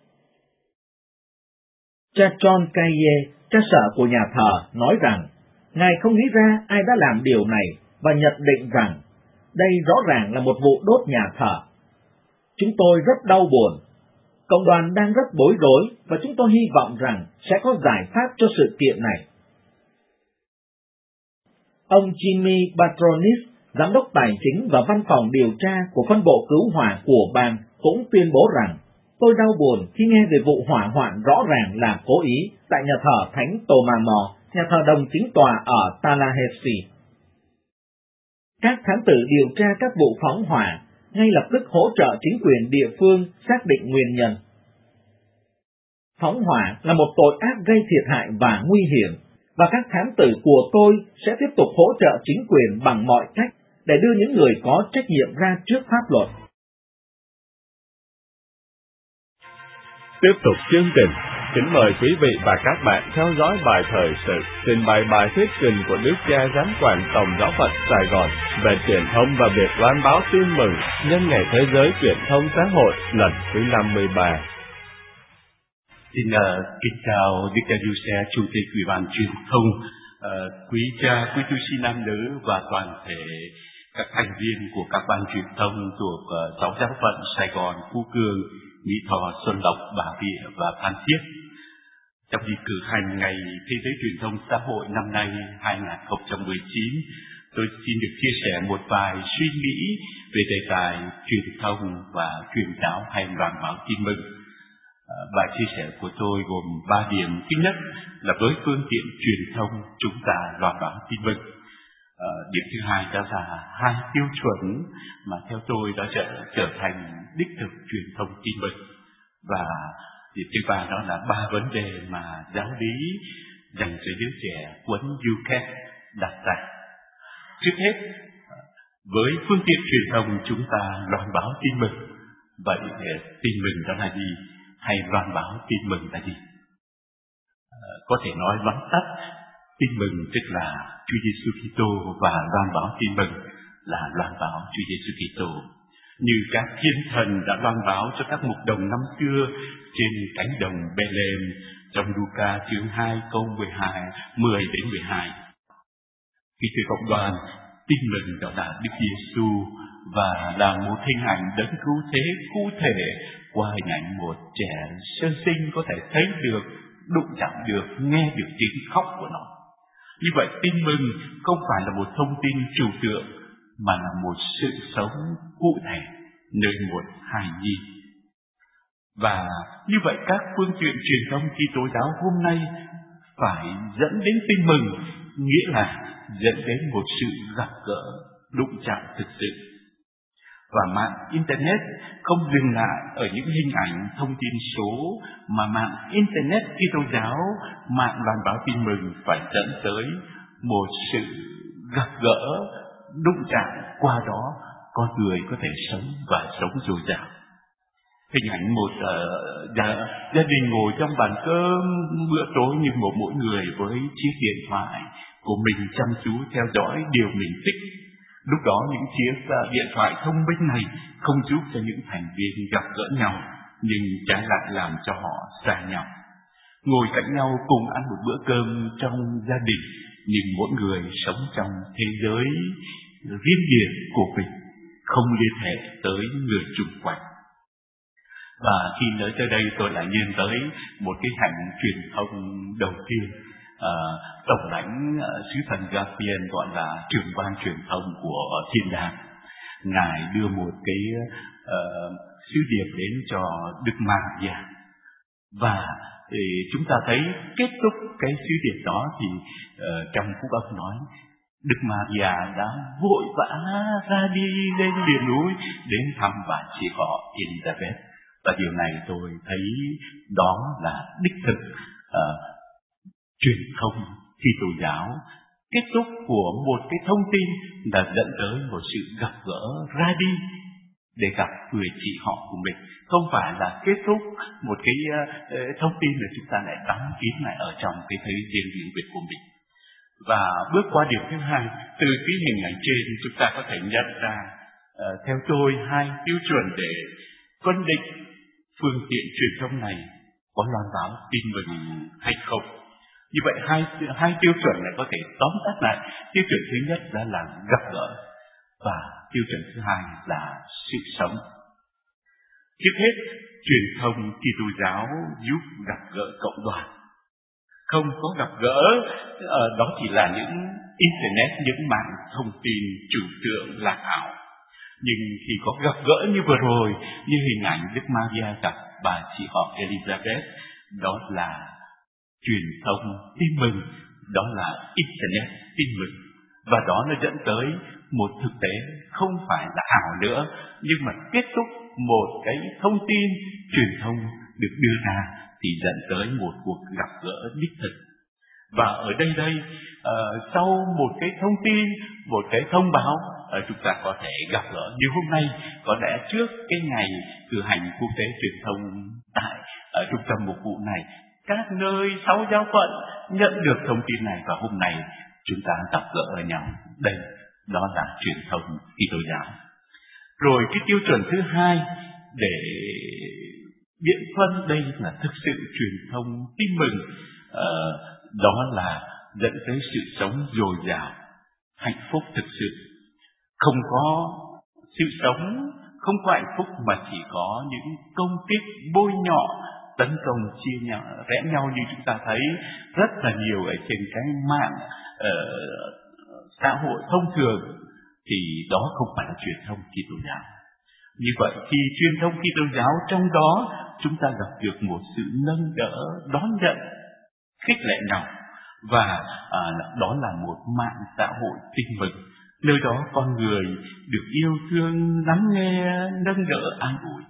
Cha John Kaye, cha sở của nhà thờ, nói rằng ngài không nghĩ ra ai đã làm điều này và nhận định rằng đây rõ ràng là một vụ đốt nhà thờ. Chúng tôi rất đau buồn. Cộng đoàn đang rất bối rối và chúng tôi hy vọng rằng sẽ có giải pháp cho sự kiện này. Ông Jimmy Patronis, giám đốc tài chính và văn phòng điều tra của phân bộ cứu hỏa của bang, cũng tuyên bố rằng tôi đau buồn khi nghe về vụ hỏa hoạn rõ ràng là cố ý tại nhà thờ Thánh Thomas More, nhà thờ đồng chính tòa ở Tallahassee. Các thám tử điều tra các vụ phóng hỏa ngay lập tức hỗ trợ chính quyền địa phương xác định nguyên nhân. Phóng hỏa là một tội ác gây thiệt hại và nguy hiểm, và các thám tử của tôi sẽ tiếp tục hỗ trợ chính quyền bằng mọi cách để đưa những người có trách nhiệm ra trước pháp luật. Tiếp tục chương trình Kính mời quý vị và các bạn theo dõi bài thời sự trình bày bài thuyết trình của Đức cha Giám quản Tổng giáo phận Sài Gòn về truyền thông và việc loan báo tin mừng nhân ngày Thế giới truyền thông xã hội lần thứ năm mươi ba. Xin uh, kính chào Đức cha Giuse, Chủ tịch Ủy ban Truyền thông, uh, quý cha, quý tu sĩ nam nữ và toàn thể các thành viên của các ban truyền thông thuộc uh, sáu giáo phận Sài Gòn, Phú Cường, Mỹ Tho, Xuân Lộc, Bà Rịa và Phan Thiết. Trong dịp cử hành ngày Thế giới truyền thông xã hội năm nay hai không một chín, tôi xin được chia sẻ một vài suy nghĩ về đề tài truyền thông và truyền giáo hay loan báo tin mừng. Bài chia sẻ của tôi gồm ba điểm. Thứ nhất là với phương tiện truyền thông chúng ta loan báo tin mừng. À, điểm thứ hai đó là hai tiêu chuẩn mà theo tôi đã trở, trở thành đích thực truyền thông tin mừng. Và điểm thứ ba đó là ba vấn đề mà giáo lý dành cho đứa trẻ cuốn U C A T đặt ra. Trước hết, với phương tiện truyền thông chúng ta loan báo tin mừng. Vậy tin mừng đó là gì? Hay loan báo tin mừng là gì? À, có thể nói vắn tắt, tin mừng tức là Chúa Giêsu Kitô và loan báo tin mừng là loan báo Chúa Giêsu Kitô. Như các thiên thần đã loan báo cho các mục đồng năm xưa trên cánh đồng Bethlehem trong Luca chương hai câu mười hai, mười đến mười hai. Khi thưa cộng đoàn, tin mừng đó là Đức Giêsu và là một hình ảnh đấng cứu thế cụ thể qua hình ảnh một trẻ sơ sinh có thể thấy được, đụng chạm được, nghe được tiếng khóc của nó. Như vậy tin mừng không phải là một thông tin trừu tượng mà là một sự sống cụ thể nơi một hài nhi. Và như vậy các phương tiện truyền thông Kitô giáo hôm nay phải dẫn đến tin mừng, nghĩa là dẫn đến một sự gặp gỡ, đụng chạm thực sự. Và mạng Internet không dừng lại ở những hình ảnh thông tin số, mà mạng Internet Kitô giáo, mạng loan báo tin mừng phải dẫn tới một sự gặp gỡ, đụng chạm, qua đó con người có thể sống và sống dồi dào. Hình ảnh một uh, gia, gia đình ngồi trong bàn cơm bữa tối như một mỗi người với chiếc điện thoại của mình chăm chú theo dõi điều mình thích. Lúc đó những chiếc uh, điện thoại thông minh này không giúp cho những thành viên gặp gỡ nhau, nhưng trái lại làm cho họ xa nhau. Ngồi cạnh nhau cùng ăn một bữa cơm trong gia đình, nhưng mỗi người sống trong thế giới riêng biệt của mình, không liên hệ tới người chung quanh. Và khi nói tới đây tôi lại nhìn tới một cái hạnh truyền thông đầu tiên. À, Tổng lãnh uh, sứ thần Gabriel gọi là trưởng ban truyền thông của Thiên đàng. Ngài đưa một cái uh, sứ điệp đến cho Đức Maria. Và thì chúng ta thấy kết thúc cái sứ điệp đó thì uh, trong Phúc Âm nói Đức Maria đã vội vã ra đi lên miền núi đến thăm bà chị họ Elizabeth. Và điều này tôi thấy đó là đích thực uh, truyền thông Kitô giáo. Kết thúc của một cái thông tin là dẫn tới một sự gặp gỡ ra đi để gặp người chị họ của mình. Không phải là kết thúc một cái uh, thông tin mà chúng ta lại đóng kín lại ở trong cái thế riêng riêng biệt của mình. Và bước qua điểm thứ hai, từ cái hình ảnh trên chúng ta có thể nhận ra uh, theo tôi hai tiêu chuẩn để phân định phương tiện truyền thông này có loan báo tin mừng hay không. Như vậy hai hai tiêu chuẩn này có thể tóm tắt lại. Tiêu chuẩn thứ nhất là, là gặp gỡ, và tiêu chuẩn thứ hai là sự sống. Trước hết, truyền thông Kitô giáo giúp gặp gỡ cộng đoàn. Không có gặp gỡ, uh, đó chỉ là những internet, những mạng thông tin trừu tượng lạc ảo. Nhưng khi có gặp gỡ như vừa rồi, như hình ảnh Đức Maria gặp bà chị họ Elizabeth, đó là truyền thông tin mừng, đó là internet tin mừng. Và đó nó dẫn tới một thực tế không phải là ảo nữa, nhưng mà kết thúc một cái thông tin truyền thông được đưa ra thì dẫn tới một cuộc gặp gỡ đích thực. Và ở đây đây, uh, sau một cái thông tin, một cái thông báo, uh, chúng ta có thể gặp gỡ. Như hôm nay, có lẽ trước cái ngày cử hành quốc tế truyền thông tại uh, trung tâm mục vụ này, các nơi sau giáo phận nhận được thông tin này, và hôm nay chúng ta gặp gỡ ở nhau. Đây, đó là truyền thông Kitô giáo. Rồi cái tiêu chuẩn thứ hai để biện phân đây là thực sự truyền thông tin mừng, uh, đó là dẫn tới sự sống dồi dào, hạnh phúc thực sự. Không có sự sống, không có hạnh phúc, mà chỉ có những công kích, bôi nhọ, tấn công, chia nhau, rẽ nhau như chúng ta thấy rất là nhiều ở trên cái mạng uh, xã hội thông thường, thì đó không phải là truyền thông Kitô giáo. Như vậy thì truyền thông Kitô giáo trong đó chúng ta gặp được một sự nâng đỡ, đón nhận, khích lệ nhau, và à, đó là một mạng xã hội tin mừng, nơi đó con người được yêu thương, lắng nghe, nâng đỡ, an ủi.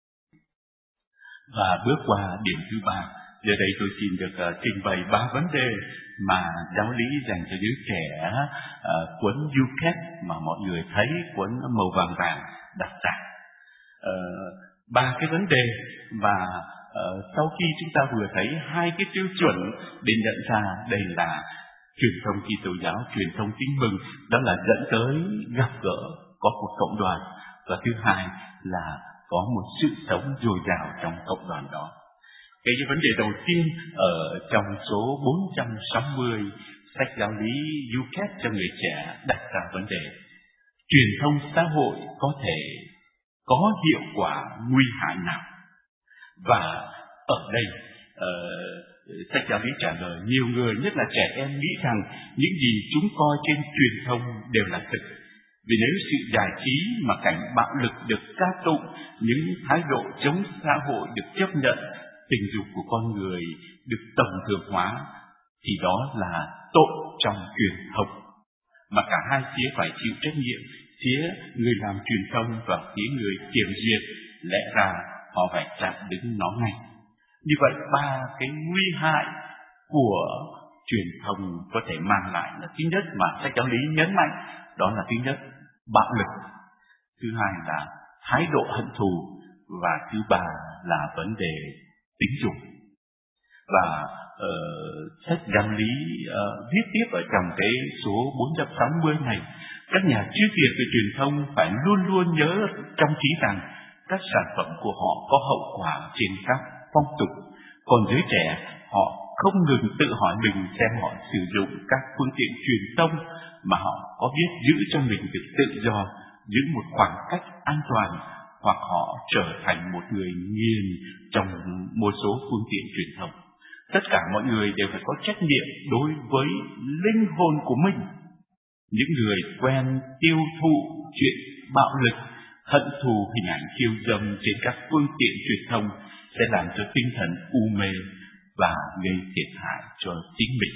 Và bước qua điểm thứ ba, giờ đây tôi xin được uh, trình bày ba vấn đề mà giáo lý dành cho giới trẻ, uh, cuốn Du Két mà mọi người thấy, cuốn màu vàng vàng đặt ra. Uh, ba cái vấn đề mà uh, sau khi chúng ta vừa thấy hai cái tiêu chuẩn để nhận ra đây là truyền thông Kitô giáo, truyền thông tin mừng, đó là dẫn tới gặp gỡ, có một cộng đoàn, và thứ hai là có một sự sống dồi dào trong cộng đoàn đó. Cái vấn đề đầu tiên ở trong số bốn trăm sáu mươi sách giáo lý Du Két cho người trẻ đặt ra vấn đề truyền thông xã hội có thể có hiệu quả nguy hại nào. Và ở đây uh, sách giáo lý trả lời nhiều người, nhất là trẻ em, nghĩ rằng những gì chúng coi trên truyền thông đều là thực. Vì nếu sự giải trí mà cảnh bạo lực được ca tụng, những thái độ chống xã hội được chấp nhận, tình dục của con người được tổng thường hóa, thì đó là tội trong truyền thông, mà cả hai phía phải chịu trách nhiệm, phía người làm truyền thông và phía người kiểm duyệt. Lẽ ra họ phải chặn đứng nó ngay. Như vậy ba cái nguy hại của truyền thông có thể mang lại là: thứ nhất mà sách giáo lý nhấn mạnh, đó là thứ nhất bạo lực, thứ hai là thái độ hận thù, và thứ ba là vấn đề tính dục. Và uh, sách giáo lý uh, viết tiếp ở trong cái số bốn trăm sáu mươi này, các nhà chuyên biệt về truyền thông phải luôn luôn nhớ trong trí rằng các sản phẩm của họ có hậu quả trên các phong tục, còn giới trẻ họ không ngừng tự hỏi mình xem họ sử dụng các phương tiện truyền thông mà họ có biết giữ cho mình được tự do, giữ một khoảng cách an toàn, hoặc họ trở thành một người nghiền trong một số phương tiện truyền thông. Tất cả mọi người đều phải có trách nhiệm đối với linh hồn của mình. Những người quen tiêu thụ chuyện bạo lực, hận thù, hình ảnh khiêu dâm trên các phương tiện truyền thông sẽ làm cho tinh thần u mê và gây thiệt hại cho chính mình.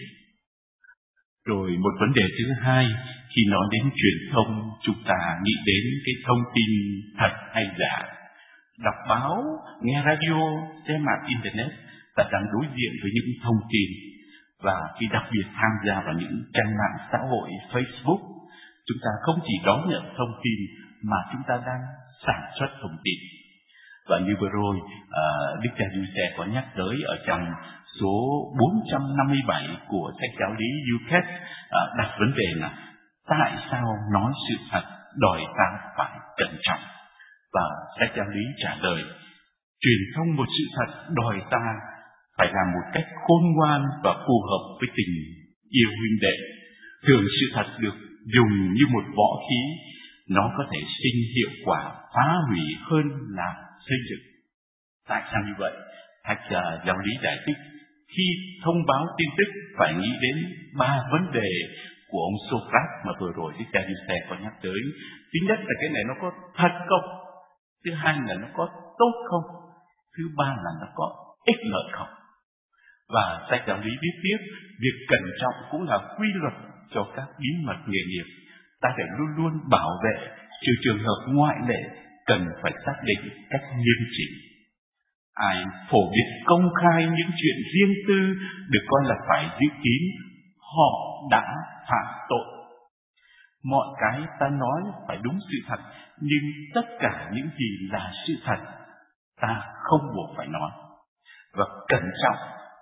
Rồi một vấn đề thứ hai, khi nói đến truyền thông, chúng ta nghĩ đến cái thông tin thật hay giả. Đọc báo, nghe radio, xem mạng Internet, ta đang đối diện với những thông tin. Và khi đặc biệt tham gia vào những trang mạng xã hội Facebook, chúng ta không chỉ đón nhận thông tin mà chúng ta đang sản xuất thông tin. Và như vừa rồi, uh, Đức cha Giuse có nhắc tới ở trong số bốn trăm năm mươi bảy của sách giáo lý Du Két, uh, đặt vấn đề là tại sao nói sự thật đòi ta phải cẩn trọng. Và sách giáo lý trả lời, truyền thông một sự thật đòi ta phải làm một cách khôn ngoan và phù hợp với tình yêu huynh đệ. Thường sự thật được dùng như một võ khí, nó có thể sinh hiệu quả phá hủy hơn là xây dựng. Tại sao như vậy? Thạch uh, giáo lý giải thích, khi thông báo tin tức phải nghĩ đến ba vấn đề của ông Socrates mà vừa rồi Đức cha Giuse có nhắc tới. Thứ nhất là cái này nó có thật không? Thứ hai là nó có tốt không? Thứ ba là nó có ích lợi không? Và sách giáo lý viết tiếp, việc cẩn trọng cũng là quy luật cho các bí mật nghề nghiệp. Ta phải luôn luôn bảo vệ, trừ trường hợp ngoại lệ cần phải xác định cách nghiêm chỉnh. Ai phổ biến công khai những chuyện riêng tư được coi là phải giữ kín, họ đã phạm tội. Mọi cái ta nói phải đúng sự thật, nhưng tất cả những gì là sự thật ta không buộc phải nói. Và cẩn trọng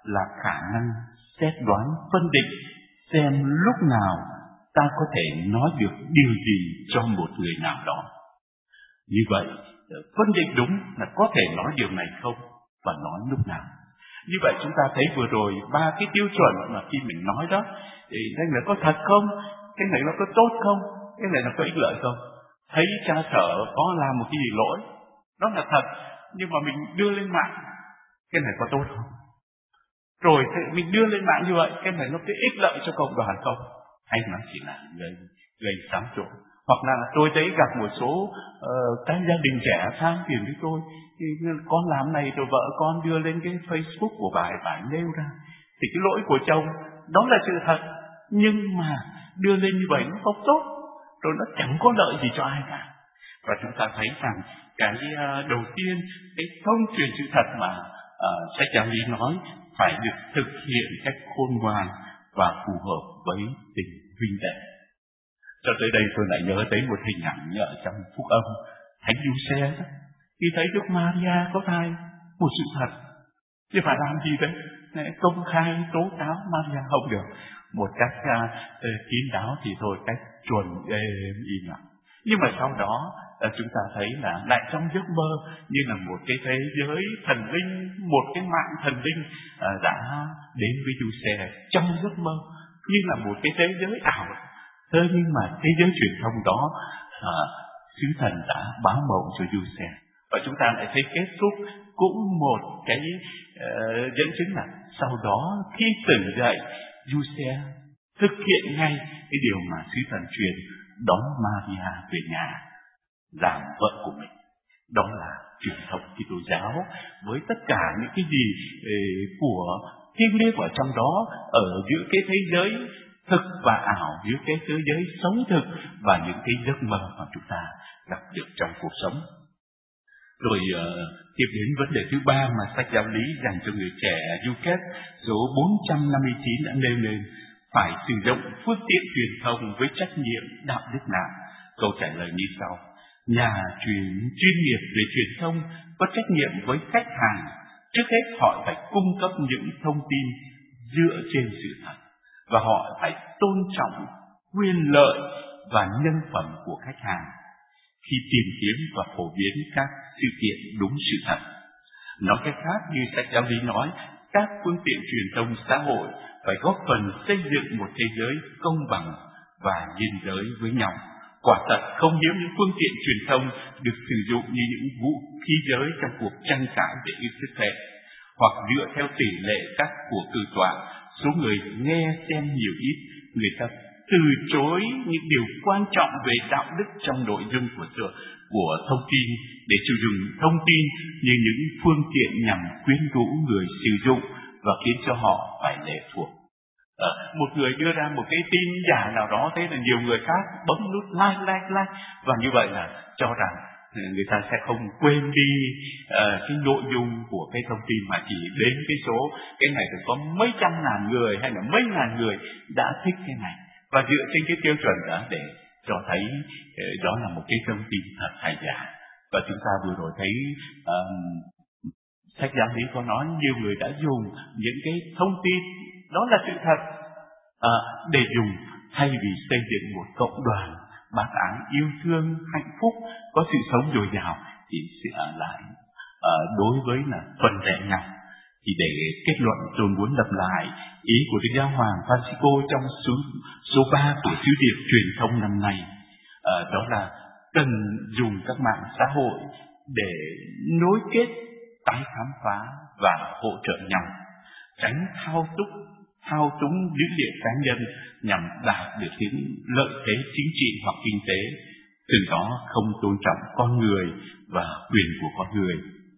là khả năng xét đoán phân định xem lúc nào ta có thể nói được điều gì cho một người nào đó. Như vậy, phân định đúng là có thể nói điều này không và nói lúc nào. Như vậy chúng ta thấy vừa rồi ba cái tiêu chuẩn mà khi mình nói đó, thì cái này có thật không? Cái này nó có tốt không? Cái này nó có ích lợi không? Thấy cha sở có làm một cái gì lỗi, đó là thật, nhưng mà mình đưa lên mạng, cái này có tốt không? Rồi mình đưa lên mạng như vậy, cái này nó có ích lợi cho cộng đoàn không? Hay nó chỉ là gây, gây xáo trộn? Hoặc là tôi thấy gặp một số uh, các gia đình trẻ sang tiền với tôi, thì con làm này rồi vợ con đưa lên cái Facebook của bà, bà nêu ra, thì cái lỗi của chồng đó là sự thật, nhưng mà đưa lên như vậy nó không tốt, rồi nó chẳng có lợi gì cho ai cả. Và chúng ta thấy rằng cái uh, đầu tiên, cái thông truyền sự thật mà uh, sách giáo lý nói phải được thực hiện cách khôn ngoan và phù hợp với tình huynh đệ. Cho tới đây tôi lại nhớ tới một hình ảnh ở trong phúc âm Thánh Giuse đó, khi thấy Đức Maria có thai, một sự thật, thì phải làm gì đấy? Để công khai tố cáo Maria không được, một cách uh, kín đáo thì thôi, cách chuẩn êm im lặng. Nhưng mà sau đó uh, chúng ta thấy là lại trong giấc mơ, như là một cái thế giới thần linh, một cái mạng thần linh uh, đã đến với Giuse trong giấc mơ, như là một cái thế giới ảo. Thế nhưng mà thế giới truyền thông đó, à, sứ thần đã báo mộng cho Giuse. Và chúng ta lại thấy kết thúc cũng một cái uh, dẫn chứng là sau đó khi tỉnh dậy, Giuse thực hiện ngay cái điều mà sứ thần truyền, đón Maria về nhà làm vợ của mình. Đó là truyền thống Kitô giáo với tất cả những cái gì uh, của thiêng liêng ở trong đó, ở giữa cái thế giới thực và ảo, giữa cái thế giới sống thực và những cái giấc mơ mà chúng ta gặp được trong cuộc sống. Rồi uh, tiếp đến vấn đề thứ ba mà sách giáo lý dành cho người trẻ du kết số bốn trăm năm mươi chín đã nêu lên, phải sử dụng phương tiện truyền thông với trách nhiệm đạo đức nào? Câu trả lời như sau: nhà truyền chuyên nghiệp về truyền thông có trách nhiệm với khách hàng. Trước hết họ phải cung cấp những thông tin dựa trên sự thật, và họ phải tôn trọng quyền lợi và nhân phẩm của khách hàng khi tìm kiếm và phổ biến các sự kiện đúng sự thật. Nói cách khác, như sách giáo lý nói, các phương tiện truyền thông xã hội phải góp phần xây dựng một thế giới công bằng và nhân giới với nhau. Quả thật không hiếm những phương tiện truyền thông được sử dụng như những vũ khí giới trong cuộc tranh cãi về yêu sức khỏe, hoặc dựa theo tỷ lệ các cuộc cử tọa, số người nghe xem nhiều ít, người ta từ chối những điều quan trọng về đạo đức trong nội dung của của thông tin để sử dụng thông tin như những phương tiện nhằm quyến rũ người sử dụng và khiến cho họ phải lệ thuộc. À, một người đưa ra một cái tin giả nào đó, thế là nhiều người khác bấm nút like like like, và như vậy là cho rằng người ta sẽ không quên đi uh, cái nội dung của cái thông tin, mà chỉ đến cái số cái này thì có mấy trăm ngàn người hay là mấy ngàn người đã thích cái này, và dựa trên cái tiêu chuẩn đó để cho thấy uh, đó là một cái thông tin thật hay giả. Và chúng ta vừa rồi thấy um, sách giáo lý có nói nhiều người đã dùng những cái thông tin đó là sự thật à, để dùng thay vì xây dựng một cộng đoàn bác ái yêu thương hạnh phúc có sự sống dồi dào, thì sẽ lại à, đối với là phần rẽ nhau. Thì để kết luận, tôi muốn lặp lại ý của Đức Giáo Hoàng Francisco trong số, số ba của sứ điệp truyền thông năm nay, à, đó là cần dùng các mạng xã hội để nối kết, tái khám phá và hỗ trợ nhau, tránh thao túng thao túng dữ liệu cá nhân nhằm đạt được những lợi thế chính trị hoặc kinh tế, từ đó không tôn trọng con người và quyền của con người.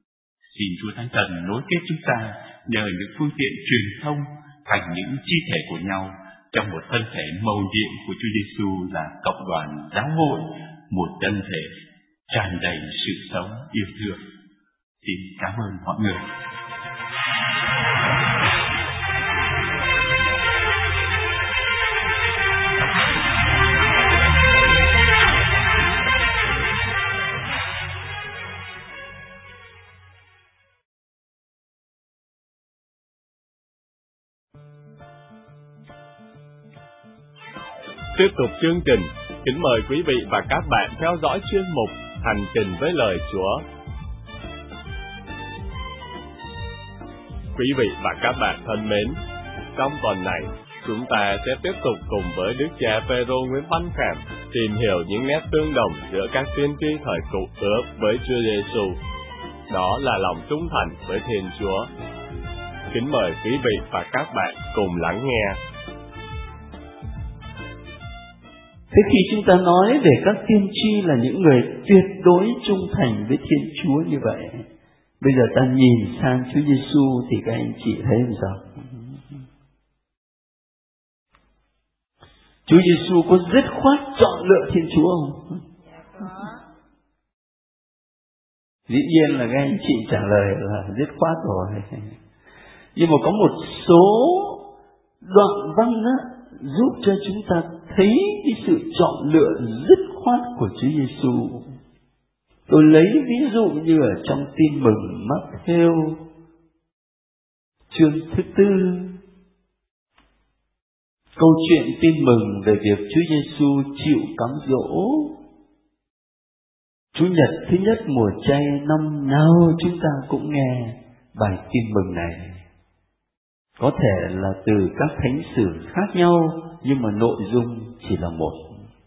Xin Chúa Thánh Thần nối kết chúng ta nhờ những phương tiện truyền thông thành những chi thể của nhau trong một thân thể mầu nhiệm của Chúa Giêsu là cộng đoàn giáo hội, một thân thể tràn đầy sự sống yêu thương. Xin cảm ơn mọi người. Tiếp tục chương trình, kính mời quý vị và các bạn theo dõi chuyên mục Hành trình với lời Chúa. Quý vị và các bạn thân mến, trong tuần này, chúng ta sẽ tiếp tục cùng với Đức cha Phêrô Nguyễn Văn Khảm tìm hiểu những nét tương đồng giữa các tiên tri thời Cựu Ước với Chúa Giêsu. Đó là lòng trung thành với Thiên Chúa. Kính mời quý vị và các bạn cùng lắng nghe. Thế khi chúng ta nói về các tiên tri là những người tuyệt đối trung thành với Thiên Chúa như vậy, bây giờ ta nhìn sang Chúa Giêsu thì các anh chị thấy làm sao? Chúa Giêsu có dứt khoát chọn lựa Thiên Chúa không? Dĩ nhiên là các anh chị trả lời là dứt khoát rồi. Nhưng mà có một số đoạn văn á, giúp cho chúng ta thấy cái sự chọn lựa dứt khoát của Chúa Giêsu. Tôi lấy ví dụ như ở trong Tin mừng Mát-thêu chương thứ tư, câu chuyện tin mừng về việc Chúa Giêsu chịu cám dỗ. Chủ nhật thứ nhất mùa chay năm nào chúng ta cũng nghe bài tin mừng này. Có thể là từ các thánh sử khác nhau, nhưng mà nội dung chỉ là một.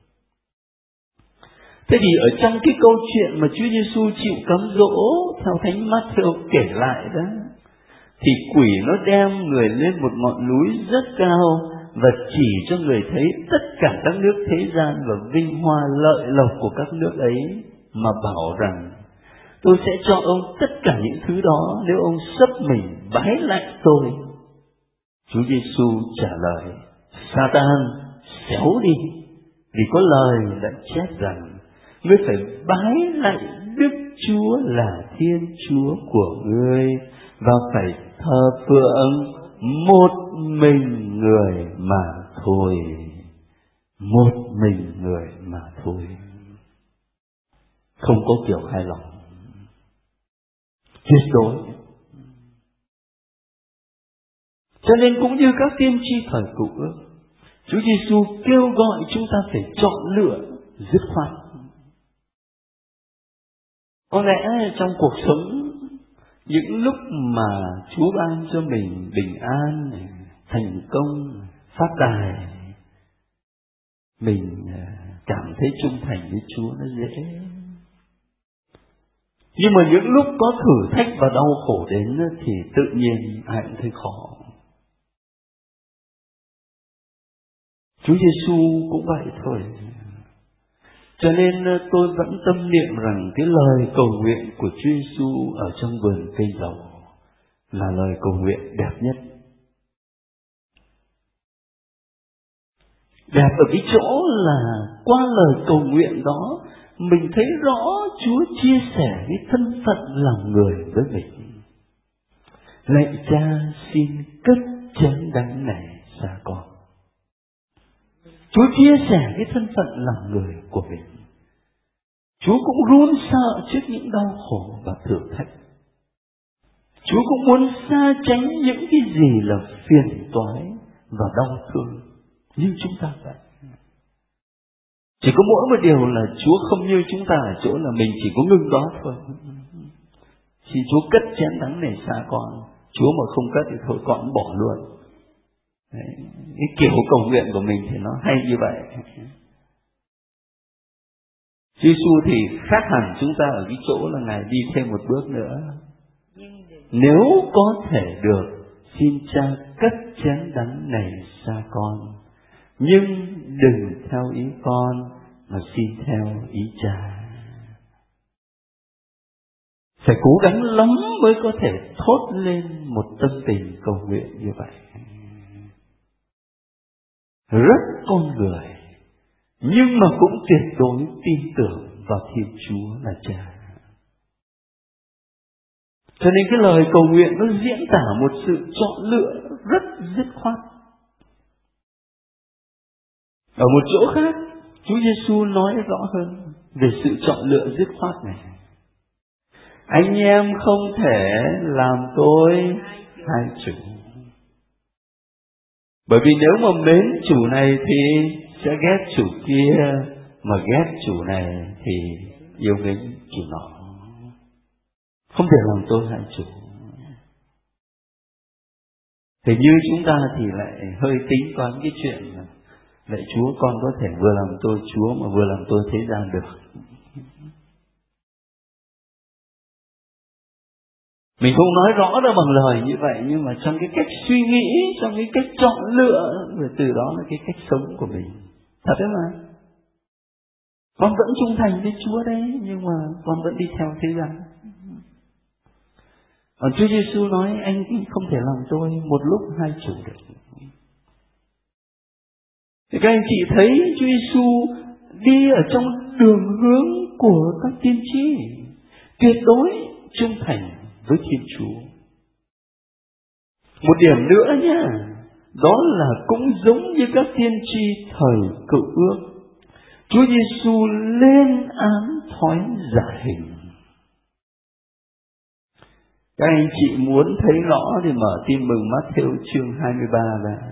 Thế thì ở trong cái câu chuyện mà Chúa Giêsu chịu cám dỗ theo Thánh Mát-thêu kể lại đó, thì quỷ nó đem người lên một ngọn núi rất cao và chỉ cho người thấy tất cả các nước thế gian và vinh hoa lợi lộc của các nước ấy, mà bảo rằng tôi sẽ cho ông tất cả những thứ đó nếu ông sấp mình bái lại tôi. Chúa Giêsu trả lời: Satan, xéo đi, vì có lời đã chép rằng ngươi phải bái lại Đức Chúa là Thiên Chúa của ngươi và phải thờ phượng một mình người mà thôi. Một mình người mà thôi. Không có kiểu hài lòng. Tuyệt đối. Cho nên cũng như các tiên tri thời Cựu Ước, Chúa Giêsu kêu gọi chúng ta phải chọn lựa dứt khoát. Có lẽ trong cuộc sống, những lúc mà Chúa ban cho mình bình an, thành công, phát tài, mình cảm thấy trung thành với Chúa nó dễ. Nhưng mà những lúc có thử thách và đau khổ đến thì tự nhiên ai cũng thấy khó. Chúa Giêsu cũng vậy thôi. Cho nên tôi vẫn tâm niệm rằng cái lời cầu nguyện của Chúa Giêsu ở trong vườn cây dầu là lời cầu nguyện đẹp nhất. Đẹp ở cái chỗ là qua lời cầu nguyện đó, mình thấy rõ Chúa chia sẻ cái thân phận làm người với mình. Lạy Cha, xin cất chén đắng này xa con. Chúa chia sẻ cái thân phận làm người của mình. Chúa cũng run sợ trước những đau khổ và thử thách. Chúa cũng muốn xa tránh những cái gì là phiền toái và đau thương như chúng ta vậy. Chỉ có mỗi một điều là Chúa không như chúng ta ở chỗ là mình chỉ có ngưng đó thôi. Khi Chúa cất chén đắng này xa con, Chúa mà không cất thì thôi con bỏ luôn. Đấy, cái kiểu cầu nguyện của mình thì nó hay như vậy. Chúa Giêsu thì khác hẳn chúng ta ở cái chỗ là Ngài đi thêm một bước nữa. Nếu có thể được, xin Cha cất chén đắng này xa con, nhưng đừng theo ý con mà xin theo ý Cha. Phải cố gắng lắm mới có thể thốt lên một tâm tình cầu nguyện như vậy. Rất con người, nhưng mà cũng tuyệt đối tin tưởng vào Thiên Chúa là Cha. Cho nên cái lời cầu nguyện nó diễn tả một sự chọn lựa rất dứt khoát. Ở một chỗ khác, Chúa Giêsu nói rõ hơn về sự chọn lựa dứt khoát này. Anh em không thể làm tôi hai chủ. Bởi vì nếu mà mến chủ này thì sẽ sẽ ghét chủ kia, mà ghét chủ này thì yêu mến chủ nọ. Không thể làm tôi hại chủ. Thì như chúng ta thì lại hơi tính toán cái chuyện là lạy Chúa, con có thể vừa làm tôi Chúa mà vừa làm tôi thế gian được. Mình không nói rõ ra bằng lời như vậy, nhưng mà trong cái cách suy nghĩ, trong cái cách chọn lựa, rồi từ đó là cái cách sống của mình. Thật đấy mà. Con vẫn trung thành với Chúa đấy, nhưng mà con vẫn đi theo thế gian. Còn Chúa Giêsu nói anh không thể làm tôi một lúc hai chủ được. Thì các anh chị thấy Chúa Giêsu đi ở trong đường hướng của các tiên tri, tuyệt đối trung thành với Thiên Chúa. Một điểm nữa nhá, đó là cũng giống như các tiên tri thời Cựu Ước, Chúa Giêsu lên án thói giả hình. Các anh chị muốn thấy rõ thì mở Tin mừng Mát-thêu chương hai mươi ba ra.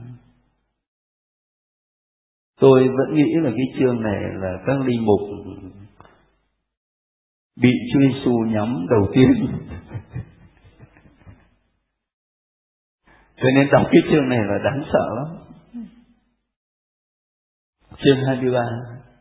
Tôi vẫn nghĩ là cái chương này là các linh mục bị Chúa Giêsu nhắm đầu tiên. Cho nên đọc cái chương này là đáng sợ lắm. Chương hai mươi ba.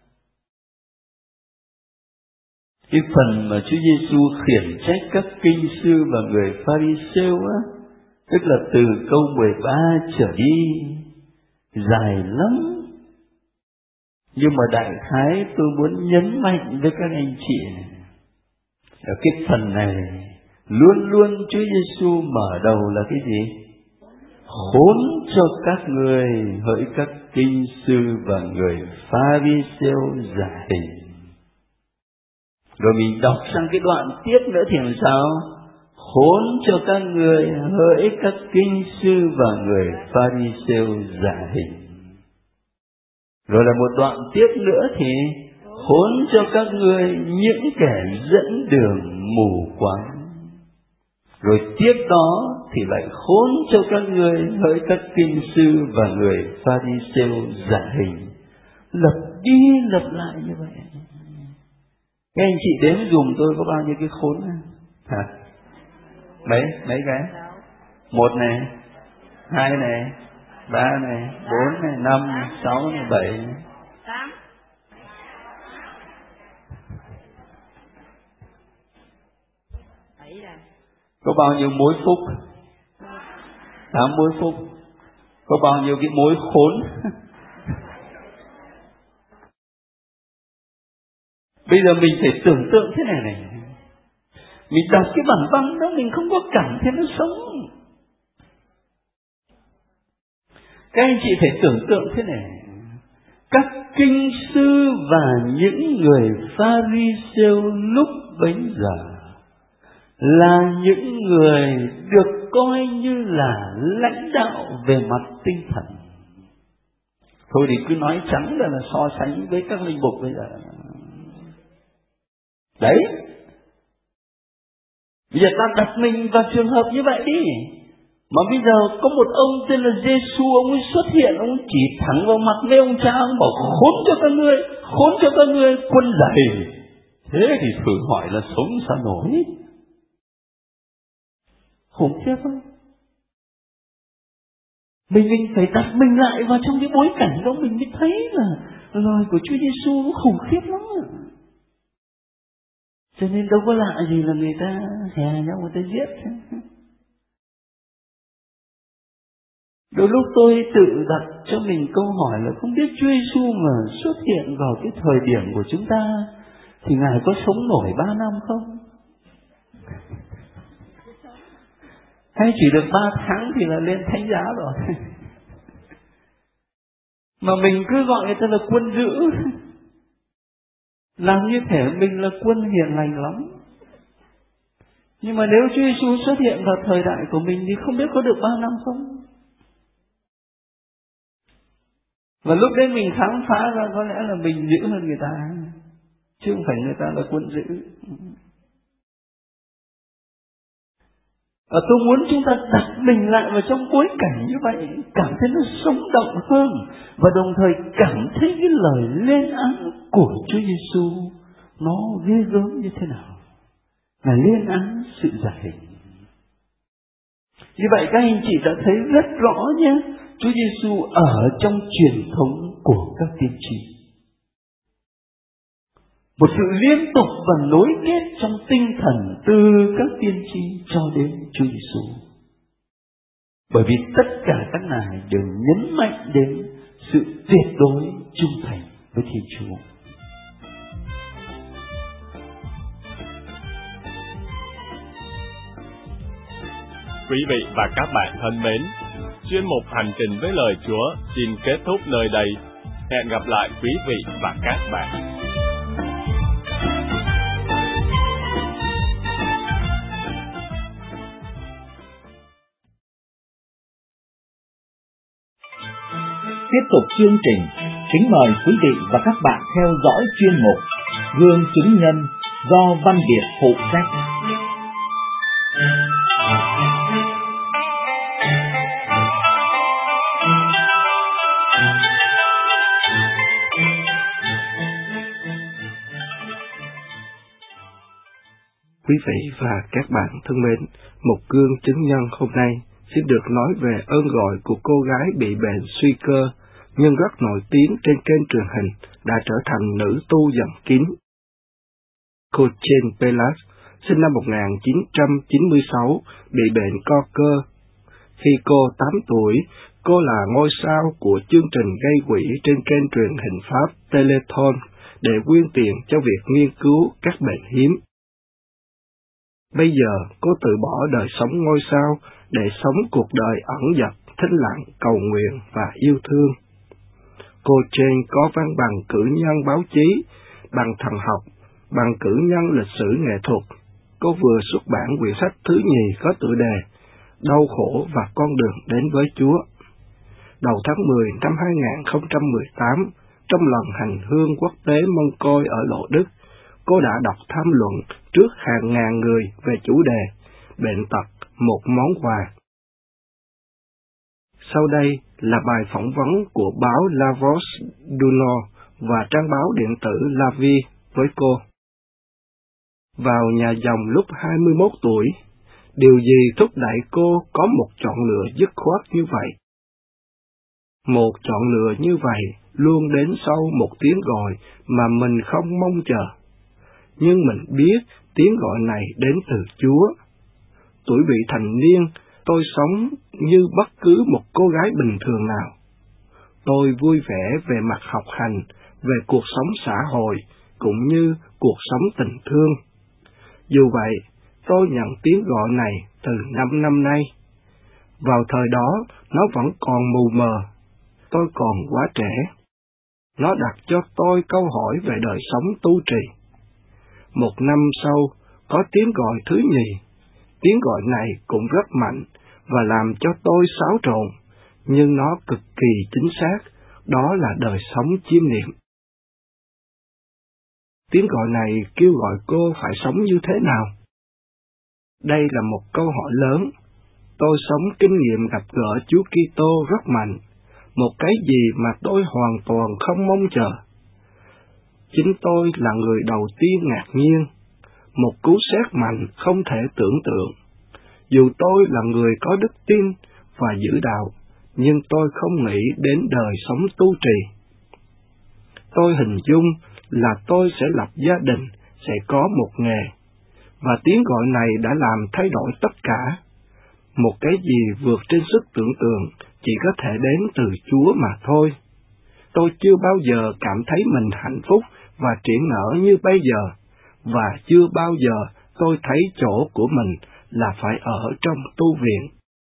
Cái phần mà Chúa Giêsu khiển trách các kinh sư và người Pha-ri-sêu á, tức là từ câu mười ba trở đi, dài lắm. Nhưng mà đại khái tôi muốn nhấn mạnh với các anh chị này, ở cái phần này luôn luôn Chúa Giêsu mở đầu là cái gì? Khốn cho các người hỡi các kinh sư và người Pha-ri-sêu giả hình. Rồi mình đọc sang cái đoạn tiếp nữa thì làm sao? Khốn cho các người hỡi các kinh sư và người Pha-ri-sêu giả hình. Rồi là một đoạn tiếp nữa thì khốn cho các người những kẻ dẫn đường mù quáng. Rồi tiếp đó thì lại khốn cho các người hỡi các kinh sư và người Pha-ri-sêu giả hình. Lặp đi lặp lại như vậy. Các anh chị đếm dùm tôi có bao nhiêu cái khốn này? Hả? Mấy? Mấy cái? Một này, hai này, ba này, bốn này, năm này, sáu này, bảy này. Có bao nhiêu mối phúc? Tám mối phúc. Có bao nhiêu cái mối khốn? Bây giờ mình phải tưởng tượng thế này này. Mình đọc cái bản văn đó mình không có cảm thấy nó sống. Các anh chị phải tưởng tượng thế này. Các kinh sư và những người Pha-ri-sêu lúc bấy giờ là những người được coi như là lãnh đạo về mặt tinh thần. Thôi thì cứ nói trắng là, là so sánh với các linh mục bây giờ. Đấy. Bây giờ ta đặt mình vào trường hợp như vậy đi. Mà bây giờ có một ông tên là Giêsu, ông ấy xuất hiện, ông chỉ thẳng vào mặt với ông cha, ông bảo khốn cho các ngươi, khốn cho các ngươi quân giả hình. Thế thì thử hỏi là sống sao nổi? Khủng khiếp không? Mình mình phải đặt mình lại vào trong cái bối cảnh đó, mình mới thấy là lời của Chúa Giêsu nó khủng khiếp lắm. Cho nên đâu có lạ gì là người ta hè nhau, người ta giết. Đôi lúc tôi tự đặt cho mình câu hỏi là không biết Chúa Giêsu mà xuất hiện vào cái thời điểm của chúng ta thì Ngài có sống nổi ba năm không? Hay chỉ được ba tháng thì là lên thánh giá rồi? Mà mình cứ gọi người ta là quân dữ, làm như thể mình là quân hiền lành lắm. Nhưng mà nếu Chúa Giêsu xuất hiện vào thời đại của mình thì không biết có được ba năm không? Và lúc đấy mình khám phá ra có lẽ là mình dữ hơn người ta, chứ không phải người ta là quân dữ. Và tôi muốn chúng ta đặt mình lại vào trong bối cảnh như vậy, cảm thấy nó sống động hơn, và đồng thời cảm thấy cái lời lên án của Chúa Giêsu nó ghê gớm như thế nào, là lên án sự giả hình. Như vậy các anh chị đã thấy rất rõ nhé, Chúa Giêsu ở trong truyền thống của các tiên tri, một sự liên tục và nối kết trong tinh thần từ các tiên tri cho đến Chúa Giêsu. Bởi vì tất cả các ngài đều nhấn mạnh đến sự tuyệt đối trung thành với Thiên Chúa. Quý vị và các bạn thân mến, chuyên mục Hành trình với lời Chúa xin kết thúc nơi đây. Hẹn gặp lại quý vị và các bạn. Tiếp tục chương trình, kính mời quý vị và các bạn theo dõi chuyên mục Gương chứng nhân do Văn Việt phụ trách. Quý vị và các bạn thân mến, một gương chứng nhân hôm nay xin được nói về ơn gọi của cô gái bị bệnh suy cơ, nhưng rất nổi tiếng trên kênh truyền hình, đã trở thành nữ tu dần kín. Cô Jane Pellas, sinh năm một nghìn chín trăm chín mươi sáu, bị bệnh co cơ. Khi cô tám tuổi, cô là ngôi sao của chương trình gây quỹ trên kênh truyền hình Pháp Telethon để quyên tiền cho việc nghiên cứu các bệnh hiếm. Bây giờ, cô từ bỏ đời sống ngôi sao để sống cuộc đời ẩn dật, thinh lặng, cầu nguyện và yêu thương. Cô Jane có văn bằng cử nhân báo chí, bằng thần học, bằng cử nhân lịch sử nghệ thuật. Cô vừa xuất bản quyển sách thứ nhì có tựa đề Đau khổ và con đường đến với Chúa. Đầu tháng mười năm hai nghìn không trăm mười tám, trong lần hành hương quốc tế Mông Côi ở Lộ Đức, cô đã đọc tham luận trước hàng ngàn người về chủ đề Bệnh tật, một món quà. Sau đây là bài phỏng vấn của báo La Voix du Nord và trang báo điện tử La Vie với cô. Vào nhà dòng lúc hai mươi mốt tuổi, điều gì thúc đẩy cô có một chọn lựa dứt khoát như vậy? Một chọn lựa như vậy luôn đến sau một tiếng gọi mà mình không mong chờ. Nhưng mình biết tiếng gọi này đến từ Chúa. Tuổi vị thành niên, tôi sống như bất cứ một cô gái bình thường nào. Tôi vui vẻ về mặt học hành, về cuộc sống xã hội, cũng như cuộc sống tình thương. Dù vậy, tôi nhận tiếng gọi này từ năm năm nay. Vào thời đó, nó vẫn còn mù mờ. Tôi còn quá trẻ. Nó đặt cho tôi câu hỏi về đời sống tu trì. Một năm sau, có tiếng gọi thứ nhì. Tiếng gọi này cũng rất mạnh và làm cho tôi xáo trộn, nhưng nó cực kỳ chính xác, đó là đời sống chiêm niệm. Tiếng gọi này kêu gọi cô phải sống như thế nào? Đây là một câu hỏi lớn. Tôi sống kinh nghiệm gặp gỡ Chúa Kitô rất mạnh, một cái gì mà tôi hoàn toàn không mong chờ. Chính tôi là người đầu tiên ngạc nhiên, một cú sét mạnh không thể tưởng tượng. Dù tôi là người có đức tin và giữ đạo, nhưng tôi không nghĩ đến đời sống tu trì. Tôi hình dung là tôi sẽ lập gia đình, sẽ có một nghề, và tiếng gọi này đã làm thay đổi tất cả. Một cái gì vượt trên sức tưởng tượng chỉ có thể đến từ Chúa mà thôi. Tôi chưa bao giờ cảm thấy mình hạnh phúc và triển nở như bây giờ, và chưa bao giờ tôi thấy chỗ của mình là phải ở trong tu viện.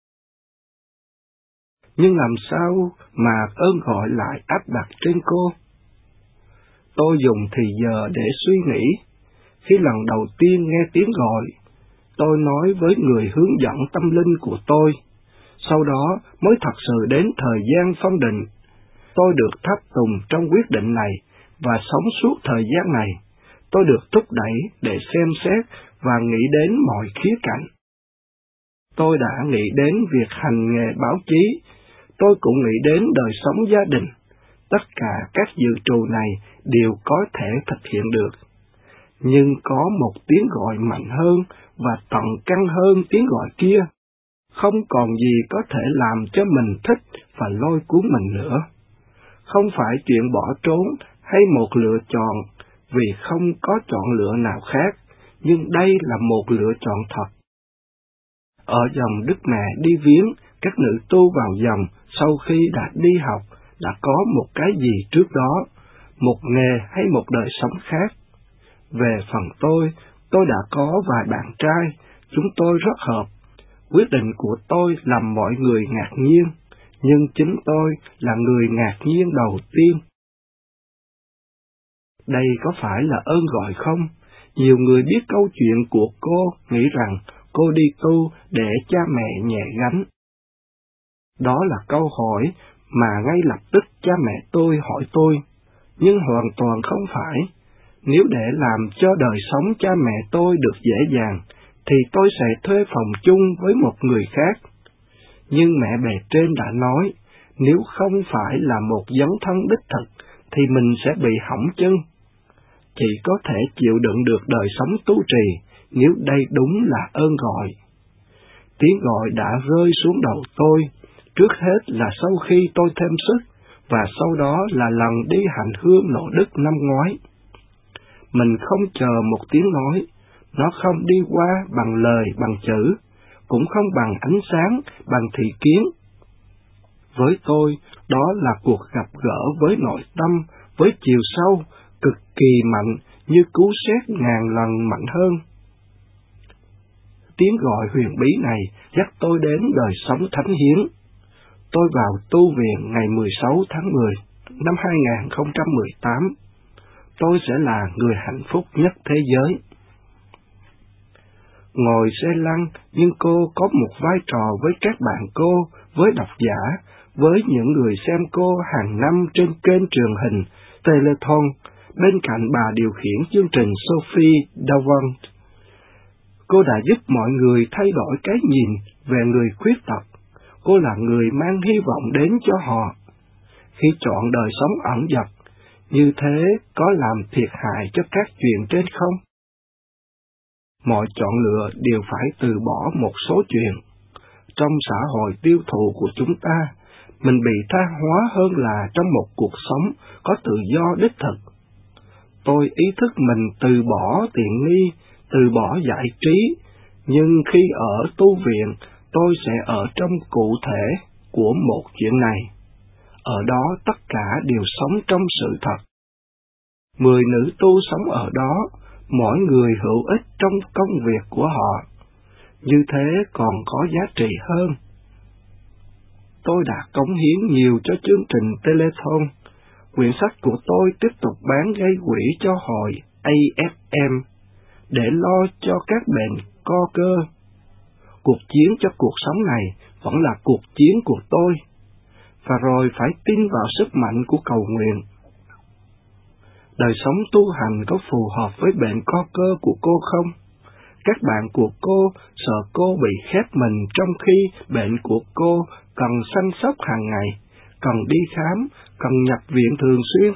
Nhưng làm sao mà ơn gọi lại áp đặt trên cô? Tôi dùng thì giờ để suy nghĩ. Khi lần đầu tiên nghe tiếng gọi, tôi nói với người hướng dẫn tâm linh của tôi. Sau đó mới thật sự đến thời gian phân định. Tôi được tháp tùng trong quyết định này, và sống suốt thời gian này, tôi được thúc đẩy để xem xét và nghĩ đến mọi khía cạnh. tôi đã nghĩ đến việc hành nghề báo chí, tôi cũng nghĩ đến đời sống gia đình. Tất cả các dự trù này đều có thể thực hiện được. Nhưng có một tiếng gọi mạnh hơn và tận căng hơn tiếng gọi kia. Không còn gì có thể làm cho mình thích và lôi cuốn mình nữa. Không phải chuyện bỏ trốn hay một lựa chọn, vì không có chọn lựa nào khác, nhưng đây là một lựa chọn thật. Ở dòng Đức Mẹ đi viếng, các nữ tu vào dòng sau khi đã đi học đã có một cái gì trước đó, một nghề hay một đời sống khác. Về phần tôi, tôi đã có vài bạn trai, chúng tôi rất hợp. Quyết định của tôi làm mọi người ngạc nhiên, nhưng chính tôi là người ngạc nhiên đầu tiên. Đây có phải là ơn gọi không? Nhiều người biết câu chuyện của cô nghĩ rằng cô đi tu để cha mẹ nhẹ gánh. Đó là câu hỏi mà ngay lập tức cha mẹ tôi hỏi tôi, nhưng hoàn toàn không phải. Nếu để làm cho đời sống cha mẹ tôi được dễ dàng, thì tôi sẽ thuê phòng chung với một người khác. Nhưng mẹ bề trên đã nói, nếu không phải là một dấn thân đích thực, thì mình sẽ bị hỏng chân. Chỉ có thể chịu đựng được đời sống tu trì, nếu đây đúng là ơn gọi. Tiếng gọi đã rơi xuống đầu tôi, trước hết là sau khi tôi thêm sức, và sau đó là lần đi hành hương Lộ Đức năm ngoái. Mình không chờ một tiếng nói, nó không đi qua bằng lời, bằng chữ, cũng không bằng ánh sáng, bằng thị kiến. Với tôi, đó là cuộc gặp gỡ với nội tâm, với chiều sâu, cực kỳ mạnh, như cú sét ngàn lần mạnh hơn. Tiếng gọi huyền bí này dắt tôi đến đời sống thánh hiến. Tôi vào tu viện ngày mười sáu tháng mười năm hai nghìn không trăm mười tám. Tôi sẽ là người hạnh phúc nhất thế giới. Ngồi xe lăn, nhưng cô có một vai trò với các bạn cô, với độc giả, với những người xem cô hàng năm trên kênh truyền hình Telethon, bên cạnh bà điều khiển chương trình Sophie Davant. Cô đã giúp mọi người thay đổi cái nhìn về người khuyết tật. Cô là người mang hy vọng đến cho họ. Khi chọn đời sống ẩn dật, như thế có làm thiệt hại cho các chuyện trên không? Mọi chọn lựa đều phải từ bỏ một số chuyện. Trong xã hội tiêu thụ của chúng ta, mình bị tha hóa hơn là trong một cuộc sống có tự do đích thực. Tôi ý thức mình từ bỏ tiện nghi, từ bỏ giải trí, nhưng khi ở tu viện, tôi sẽ ở trong cụ thể của một chuyện này. Ở đó tất cả đều sống trong sự thật. Mười nữ tu sống ở đó, mỗi người hữu ích trong công việc của họ. Như thế còn có giá trị hơn. Tôi đã cống hiến nhiều cho chương trình Telethon. Quyển sách của tôi tiếp tục bán gây quỹ cho hội a ép em để lo cho các bệnh co cơ. Cuộc chiến cho cuộc sống này vẫn là cuộc chiến của tôi, và rồi phải tin vào sức mạnh của cầu nguyện. Đời sống tu hành có phù hợp với bệnh co cơ của cô không? Các bạn của cô sợ cô bị khép mình trong khi bệnh của cô cần săn sóc hàng ngày, cần đi khám, cần nhập viện thường xuyên.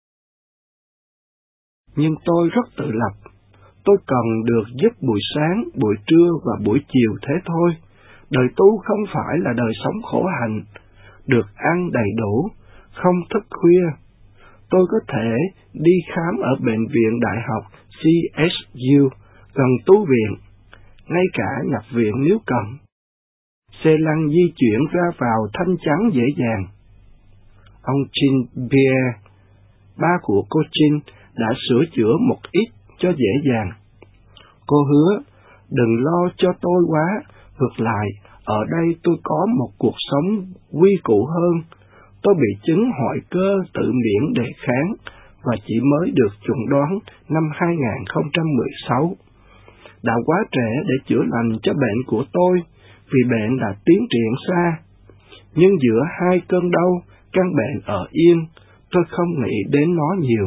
Nhưng tôi rất tự lập. Tôi cần được giúp buổi sáng, buổi trưa và buổi chiều thế thôi. Đời tu không phải là đời sống khổ hạnh, được ăn đầy đủ, không thức khuya. Tôi có thể đi khám ở Bệnh viện Đại học xê ét u gần tu viện, ngay cả nhập viện nếu cần. Xe lăn di chuyển ra vào thanh chắn dễ dàng. Ông Jean Pierre, ba của cô Jean, đã sửa chữa một ít cho dễ dàng. Cô hứa, đừng lo cho tôi quá, ngược lại, ở đây tôi có một cuộc sống quy củ hơn. Tôi bị chứng hoại cơ tự miễn đề kháng và chỉ mới được chuẩn đoán năm hai nghìn không trăm mười sáu. Đã quá trễ để chữa lành cho bệnh của tôi, vì bệnh đã tiến triển xa. Nhưng giữa hai cơn đau, căn bệnh ở yên, tôi không nghĩ đến nó nhiều.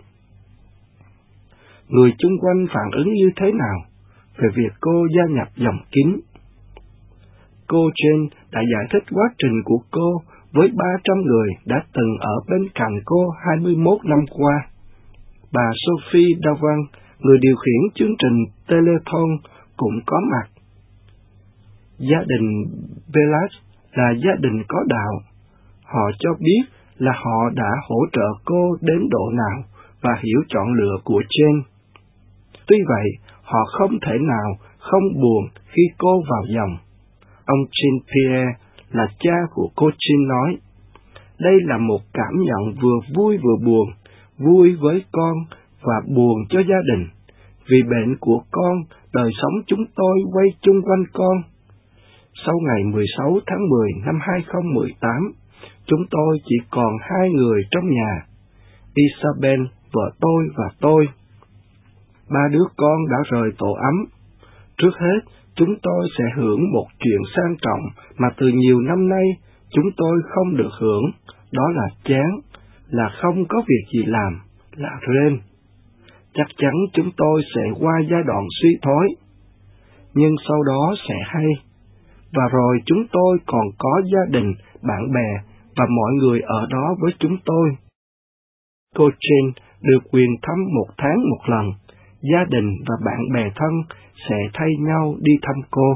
Người chung quanh phản ứng như thế nào về việc cô gia nhập dòng kín? cô Jane đã giải thích quá trình của cô với ba trăm người đã từng ở bên cạnh cô hai mươi mốt năm qua. Bà Sophie Davan, người điều khiển chương trình Telethon, cũng có mặt. Gia đình Bellas là gia đình có đạo. Họ cho biết là họ đã hỗ trợ cô đến độ nào và hiểu chọn lựa của Jane. Tuy vậy, họ không thể nào không buồn khi cô vào dòng. Ông Jean-Pierre là cha của cô Jean nói, đây là một cảm nhận vừa vui vừa buồn, vui với con và buồn cho gia đình. Vì bệnh của con, đời sống chúng tôi quay chung quanh con. Sau ngày mười sáu tháng mười năm hai không một tám, chúng tôi chỉ còn hai người trong nhà, Isabel, vợ tôi và tôi. Ba đứa con đã rời tổ ấm. Trước hết, chúng tôi sẽ hưởng một chuyện sang trọng mà từ nhiều năm nay chúng tôi không được hưởng, đó là chán, là không có việc gì làm, là rên. Chắc chắn chúng tôi sẽ qua giai đoạn suy thoái, nhưng sau đó sẽ hay. Và rồi chúng tôi còn có gia đình, bạn bè và mọi người ở đó với chúng tôi. Cô Jane được quyền thăm một tháng một lần. Gia đình và bạn bè thân sẽ thay nhau đi thăm cô.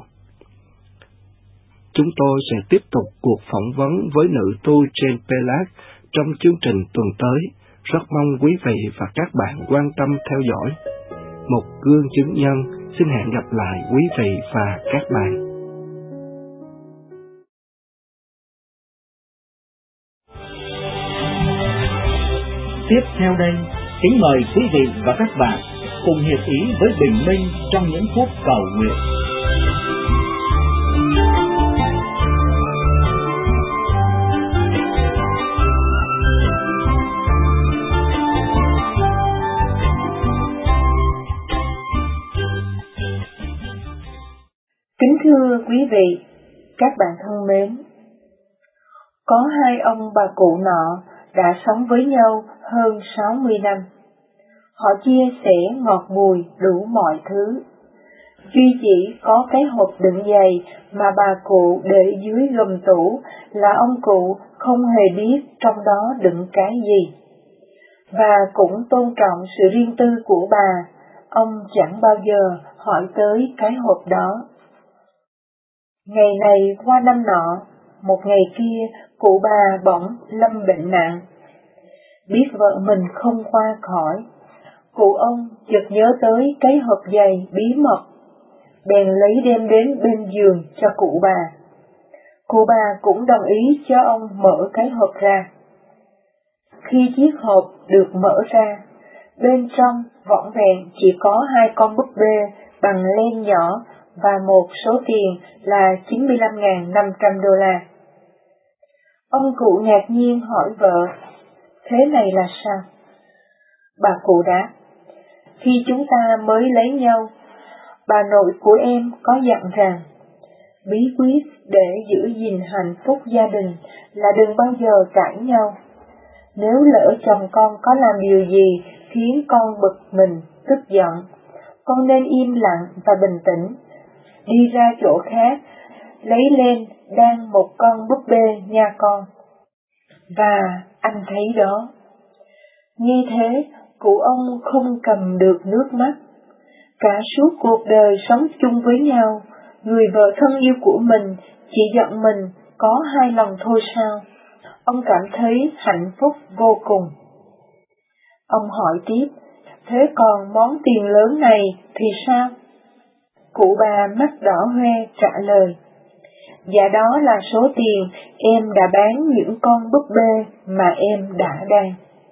Chúng tôi sẽ tiếp tục cuộc phỏng vấn với nữ tu Jane Bellas trong chương trình tuần tới. Rất mong quý vị và các bạn quan tâm theo dõi. Một gương chứng nhân xin hẹn gặp lại quý vị và các bạn. Tiếp theo đây, kính mời quý vị và các bạn cùng hiệp ý với Bình Minh trong những phút cầu nguyện. Kính thưa quý vị, các bạn thân mến, có hai ông bà cụ nọ đã sống với nhau hơn sáu mươi năm. Họ chia sẻ ngọt bùi đủ mọi thứ. Duy chỉ có cái hộp đựng giày mà bà cụ để dưới gầm tủ là ông cụ không hề biết trong đó đựng cái gì. Và cũng tôn trọng sự riêng tư của bà, ông chẳng bao giờ hỏi tới cái hộp đó. Ngày này qua năm nọ, một ngày kia cụ bà bỗng lâm bệnh nặng. Biết vợ mình không qua khỏi, cụ ông chợt nhớ tới cái hộp giày bí mật, bèn lấy đem đến bên giường cho cụ bà. Cụ bà cũng đồng ý cho ông mở cái hộp ra. Khi chiếc hộp được mở ra, bên trong vỏn vẹn chỉ có hai con búp bê bằng len nhỏ và một số tiền là chín mươi lăm nghìn năm trăm đô la. Ông cụ ngạc nhiên hỏi vợ, thế này là sao? Bà cụ đáp, khi chúng ta mới lấy nhau, bà nội của em có dặn rằng, bí quyết để giữ gìn hạnh phúc gia đình là đừng bao giờ cãi nhau. Nếu lỡ chồng con có làm điều gì khiến con bực mình, tức giận, con nên im lặng và bình tĩnh, đi ra chỗ khác, lấy lên đan một con búp bê nha con. Và anh thấy đó. Nghe thế, cụ ông không cầm được nước mắt. Cả suốt cuộc đời sống chung với nhau, người vợ thân yêu của mình chỉ giận mình có hai lần thôi sao? Ông cảm thấy hạnh phúc vô cùng. Ông hỏi tiếp, thế còn món tiền lớn này thì sao? Cụ bà mắt đỏ hoe trả lời, dạ đó là số tiền em đã bán những con búp bê mà em đã đan.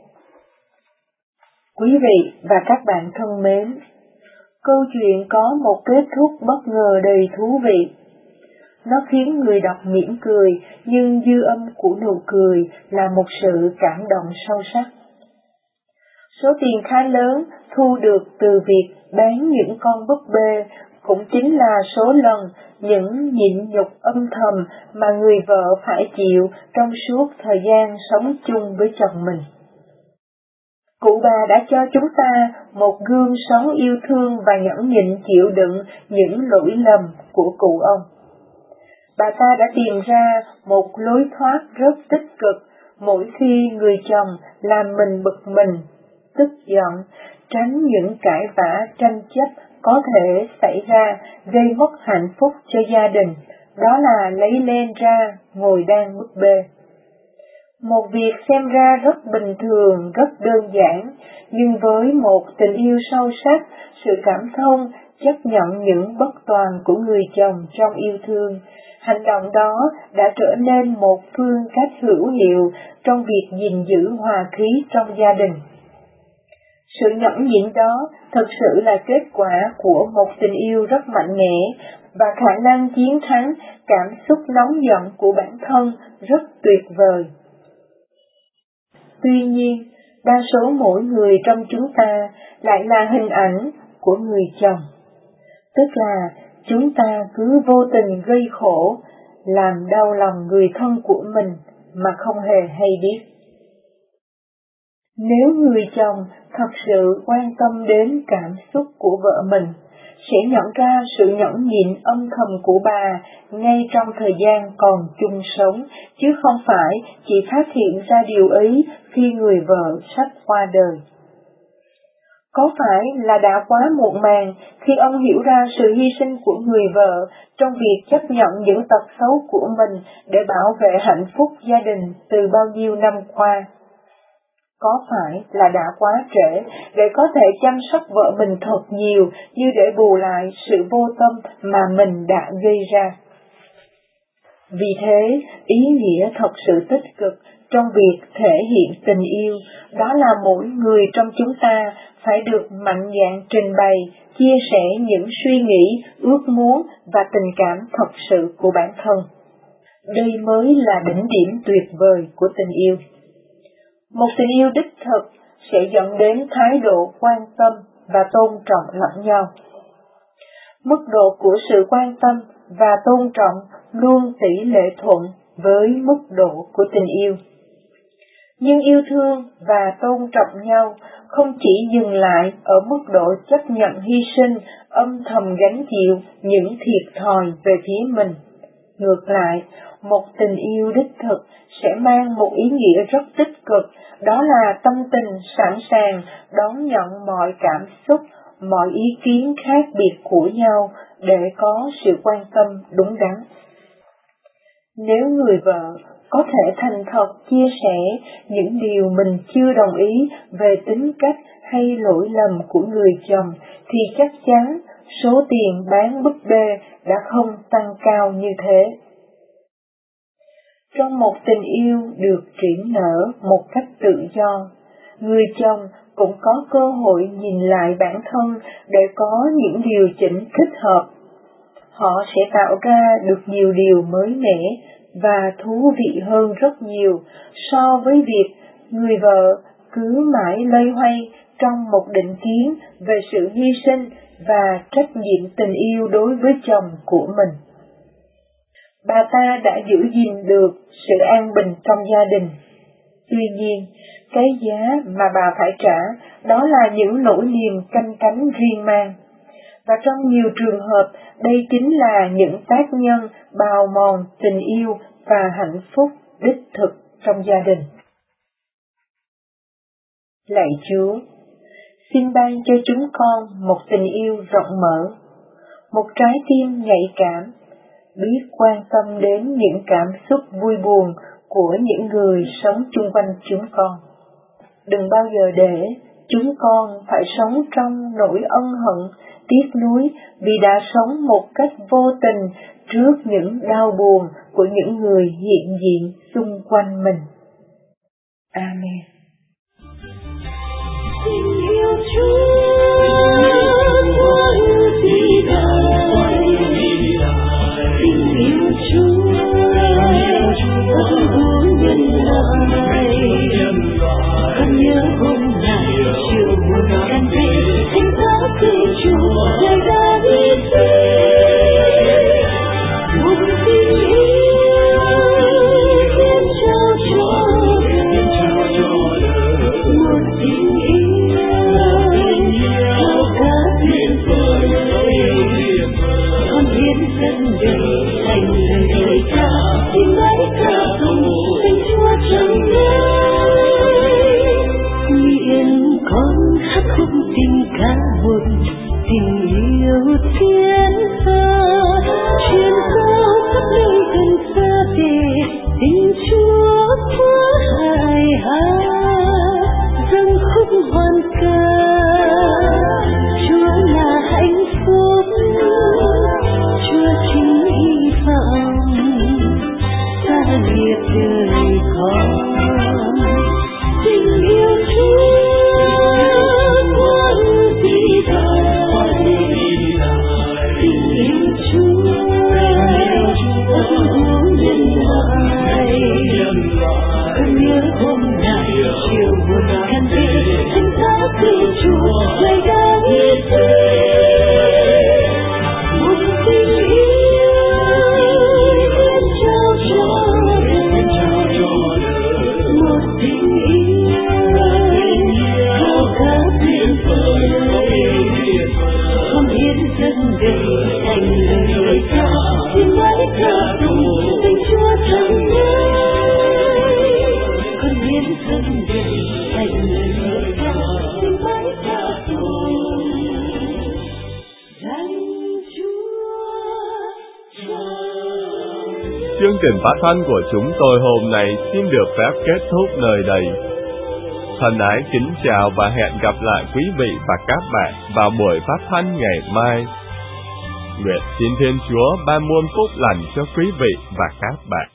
Quý vị và các bạn thân mến, câu chuyện có một kết thúc bất ngờ đầy thú vị. Nó khiến người đọc mỉm cười, nhưng dư âm của nụ cười là một sự cảm động sâu sắc. Số tiền khá lớn thu được từ việc bán những con búp bê cũng chính là số lần những nhịn nhục âm thầm mà người vợ phải chịu trong suốt thời gian sống chung với chồng mình. Cụ bà đã cho chúng ta một gương sống yêu thương và nhẫn nhịn chịu đựng những lỗi lầm của cụ ông. bà ta đã tìm ra một lối thoát rất tích cực mỗi khi người chồng làm mình bực mình, tức giận, tránh những cãi vã tranh chấp có thể xảy ra gây mất hạnh phúc cho gia đình, đó là lấy len ra ngồi đan búp bê. Một việc xem ra rất bình thường, rất đơn giản, nhưng với một tình yêu sâu sắc, sự cảm thông, chấp nhận những bất toàn của người chồng trong yêu thương, hành động đó đã trở nên một phương cách hữu hiệu trong việc gìn giữ hòa khí trong gia đình. Sự nhẫn nhịn đó thực sự là kết quả của một tình yêu rất mạnh mẽ và khả năng chiến thắng cảm xúc nóng giận của bản thân rất tuyệt vời. Tuy nhiên, đa số mỗi người trong chúng ta lại là hình ảnh của người chồng, tức là chúng ta cứ vô tình gây khổ, làm đau lòng người thân của mình mà không hề hay biết. Nếu người chồng thật sự quan tâm đến cảm xúc của vợ mình, sẽ nhận ra sự nhẫn nhịn âm thầm của bà ngay trong thời gian còn chung sống, chứ không phải chỉ phát hiện ra điều ấy khi người vợ sắp qua đời. Có phải là đã quá muộn màng khi ông hiểu ra sự hy sinh của người vợ trong việc chấp nhận những tật xấu của mình để bảo vệ hạnh phúc gia đình từ bao nhiêu năm qua? Có phải là đã quá trễ để có thể chăm sóc vợ mình thật nhiều như để bù lại sự vô tâm mà mình đã gây ra? Vì thế, ý nghĩa thật sự tích cực trong việc thể hiện tình yêu, đó là mỗi người trong chúng ta phải được mạnh dạn trình bày, chia sẻ những suy nghĩ, ước muốn và tình cảm thật sự của bản thân. Đây mới là đỉnh điểm tuyệt vời của tình yêu. Một tình yêu đích thực sẽ dẫn đến thái độ quan tâm và tôn trọng lẫn nhau. Mức độ của sự quan tâm và tôn trọng luôn tỷ lệ thuận với mức độ của tình yêu. Nhưng yêu thương và tôn trọng nhau không chỉ dừng lại ở mức độ chấp nhận hy sinh, âm thầm gánh chịu những thiệt thòi về phía mình. Ngược lại, một tình yêu đích thực sẽ mang một ý nghĩa rất tích cực, đó là tâm tình sẵn sàng đón nhận mọi cảm xúc, mọi ý kiến khác biệt của nhau để có sự quan tâm đúng đắn. Nếu người vợ có thể thành thật chia sẻ những điều mình chưa đồng ý về tính cách hay lỗi lầm của người chồng, thì chắc chắn số tiền bán búp bê đã không tăng cao như thế. Trong một tình yêu được triển nở một cách tự do, người chồng cũng có cơ hội nhìn lại bản thân để có những điều chỉnh thích hợp. Họ sẽ tạo ra được nhiều điều mới mẻ và thú vị hơn rất nhiều so với việc người vợ cứ mãi loay hoay trong một định kiến về sự hy sinh và trách nhiệm tình yêu đối với chồng của mình. Bà ta đã giữ gìn được sự an bình trong gia đình. Tuy nhiên, cái giá mà bà phải trả đó là những nỗi niềm canh cánh riêng mang. Và trong nhiều trường hợp, đây chính là những tác nhân bào mòn tình yêu và hạnh phúc đích thực trong gia đình. Lạy Chúa, xin ban cho chúng con một tình yêu rộng mở, một trái tim nhạy cảm, biết quan tâm đến những cảm xúc vui buồn của những người sống chung quanh chúng con. Đừng bao giờ để chúng con phải sống trong nỗi ân hận, tiếc nuối vì đã sống một cách vô tình trước những đau buồn của những người hiện diện xung quanh mình. Amen. Tình yêu Chúa, tình yêu Chúa, vẫn muốn nhân loại, con nhớ hôm nay chiều buồn can về, xin ta từ Chúa lời đã đi về, một tình yêu thiên trao cho đời. Thiên Chúa trời đã hiến dâng một tình yêu hiến trao cho đời, một tình yêu khao khát tuyệt vời, con hiến dâng đầy thành lời ca, xin mãi ca tụng tình Chúa trọn đời, con hiến dâng đầy thành lời ca, xin mãi ca tụng danh Chúa trọn. Chương trình phát thanh của chúng tôi hôm nay xin được phép kết thúc nơi đây. Thân ái kính chào và hẹn gặp lại quý vị và các bạn vào buổi phát thanh ngày mai. Nguyện xin Thiên Chúa ban muôn phúc lành cho quý vị và các bạn.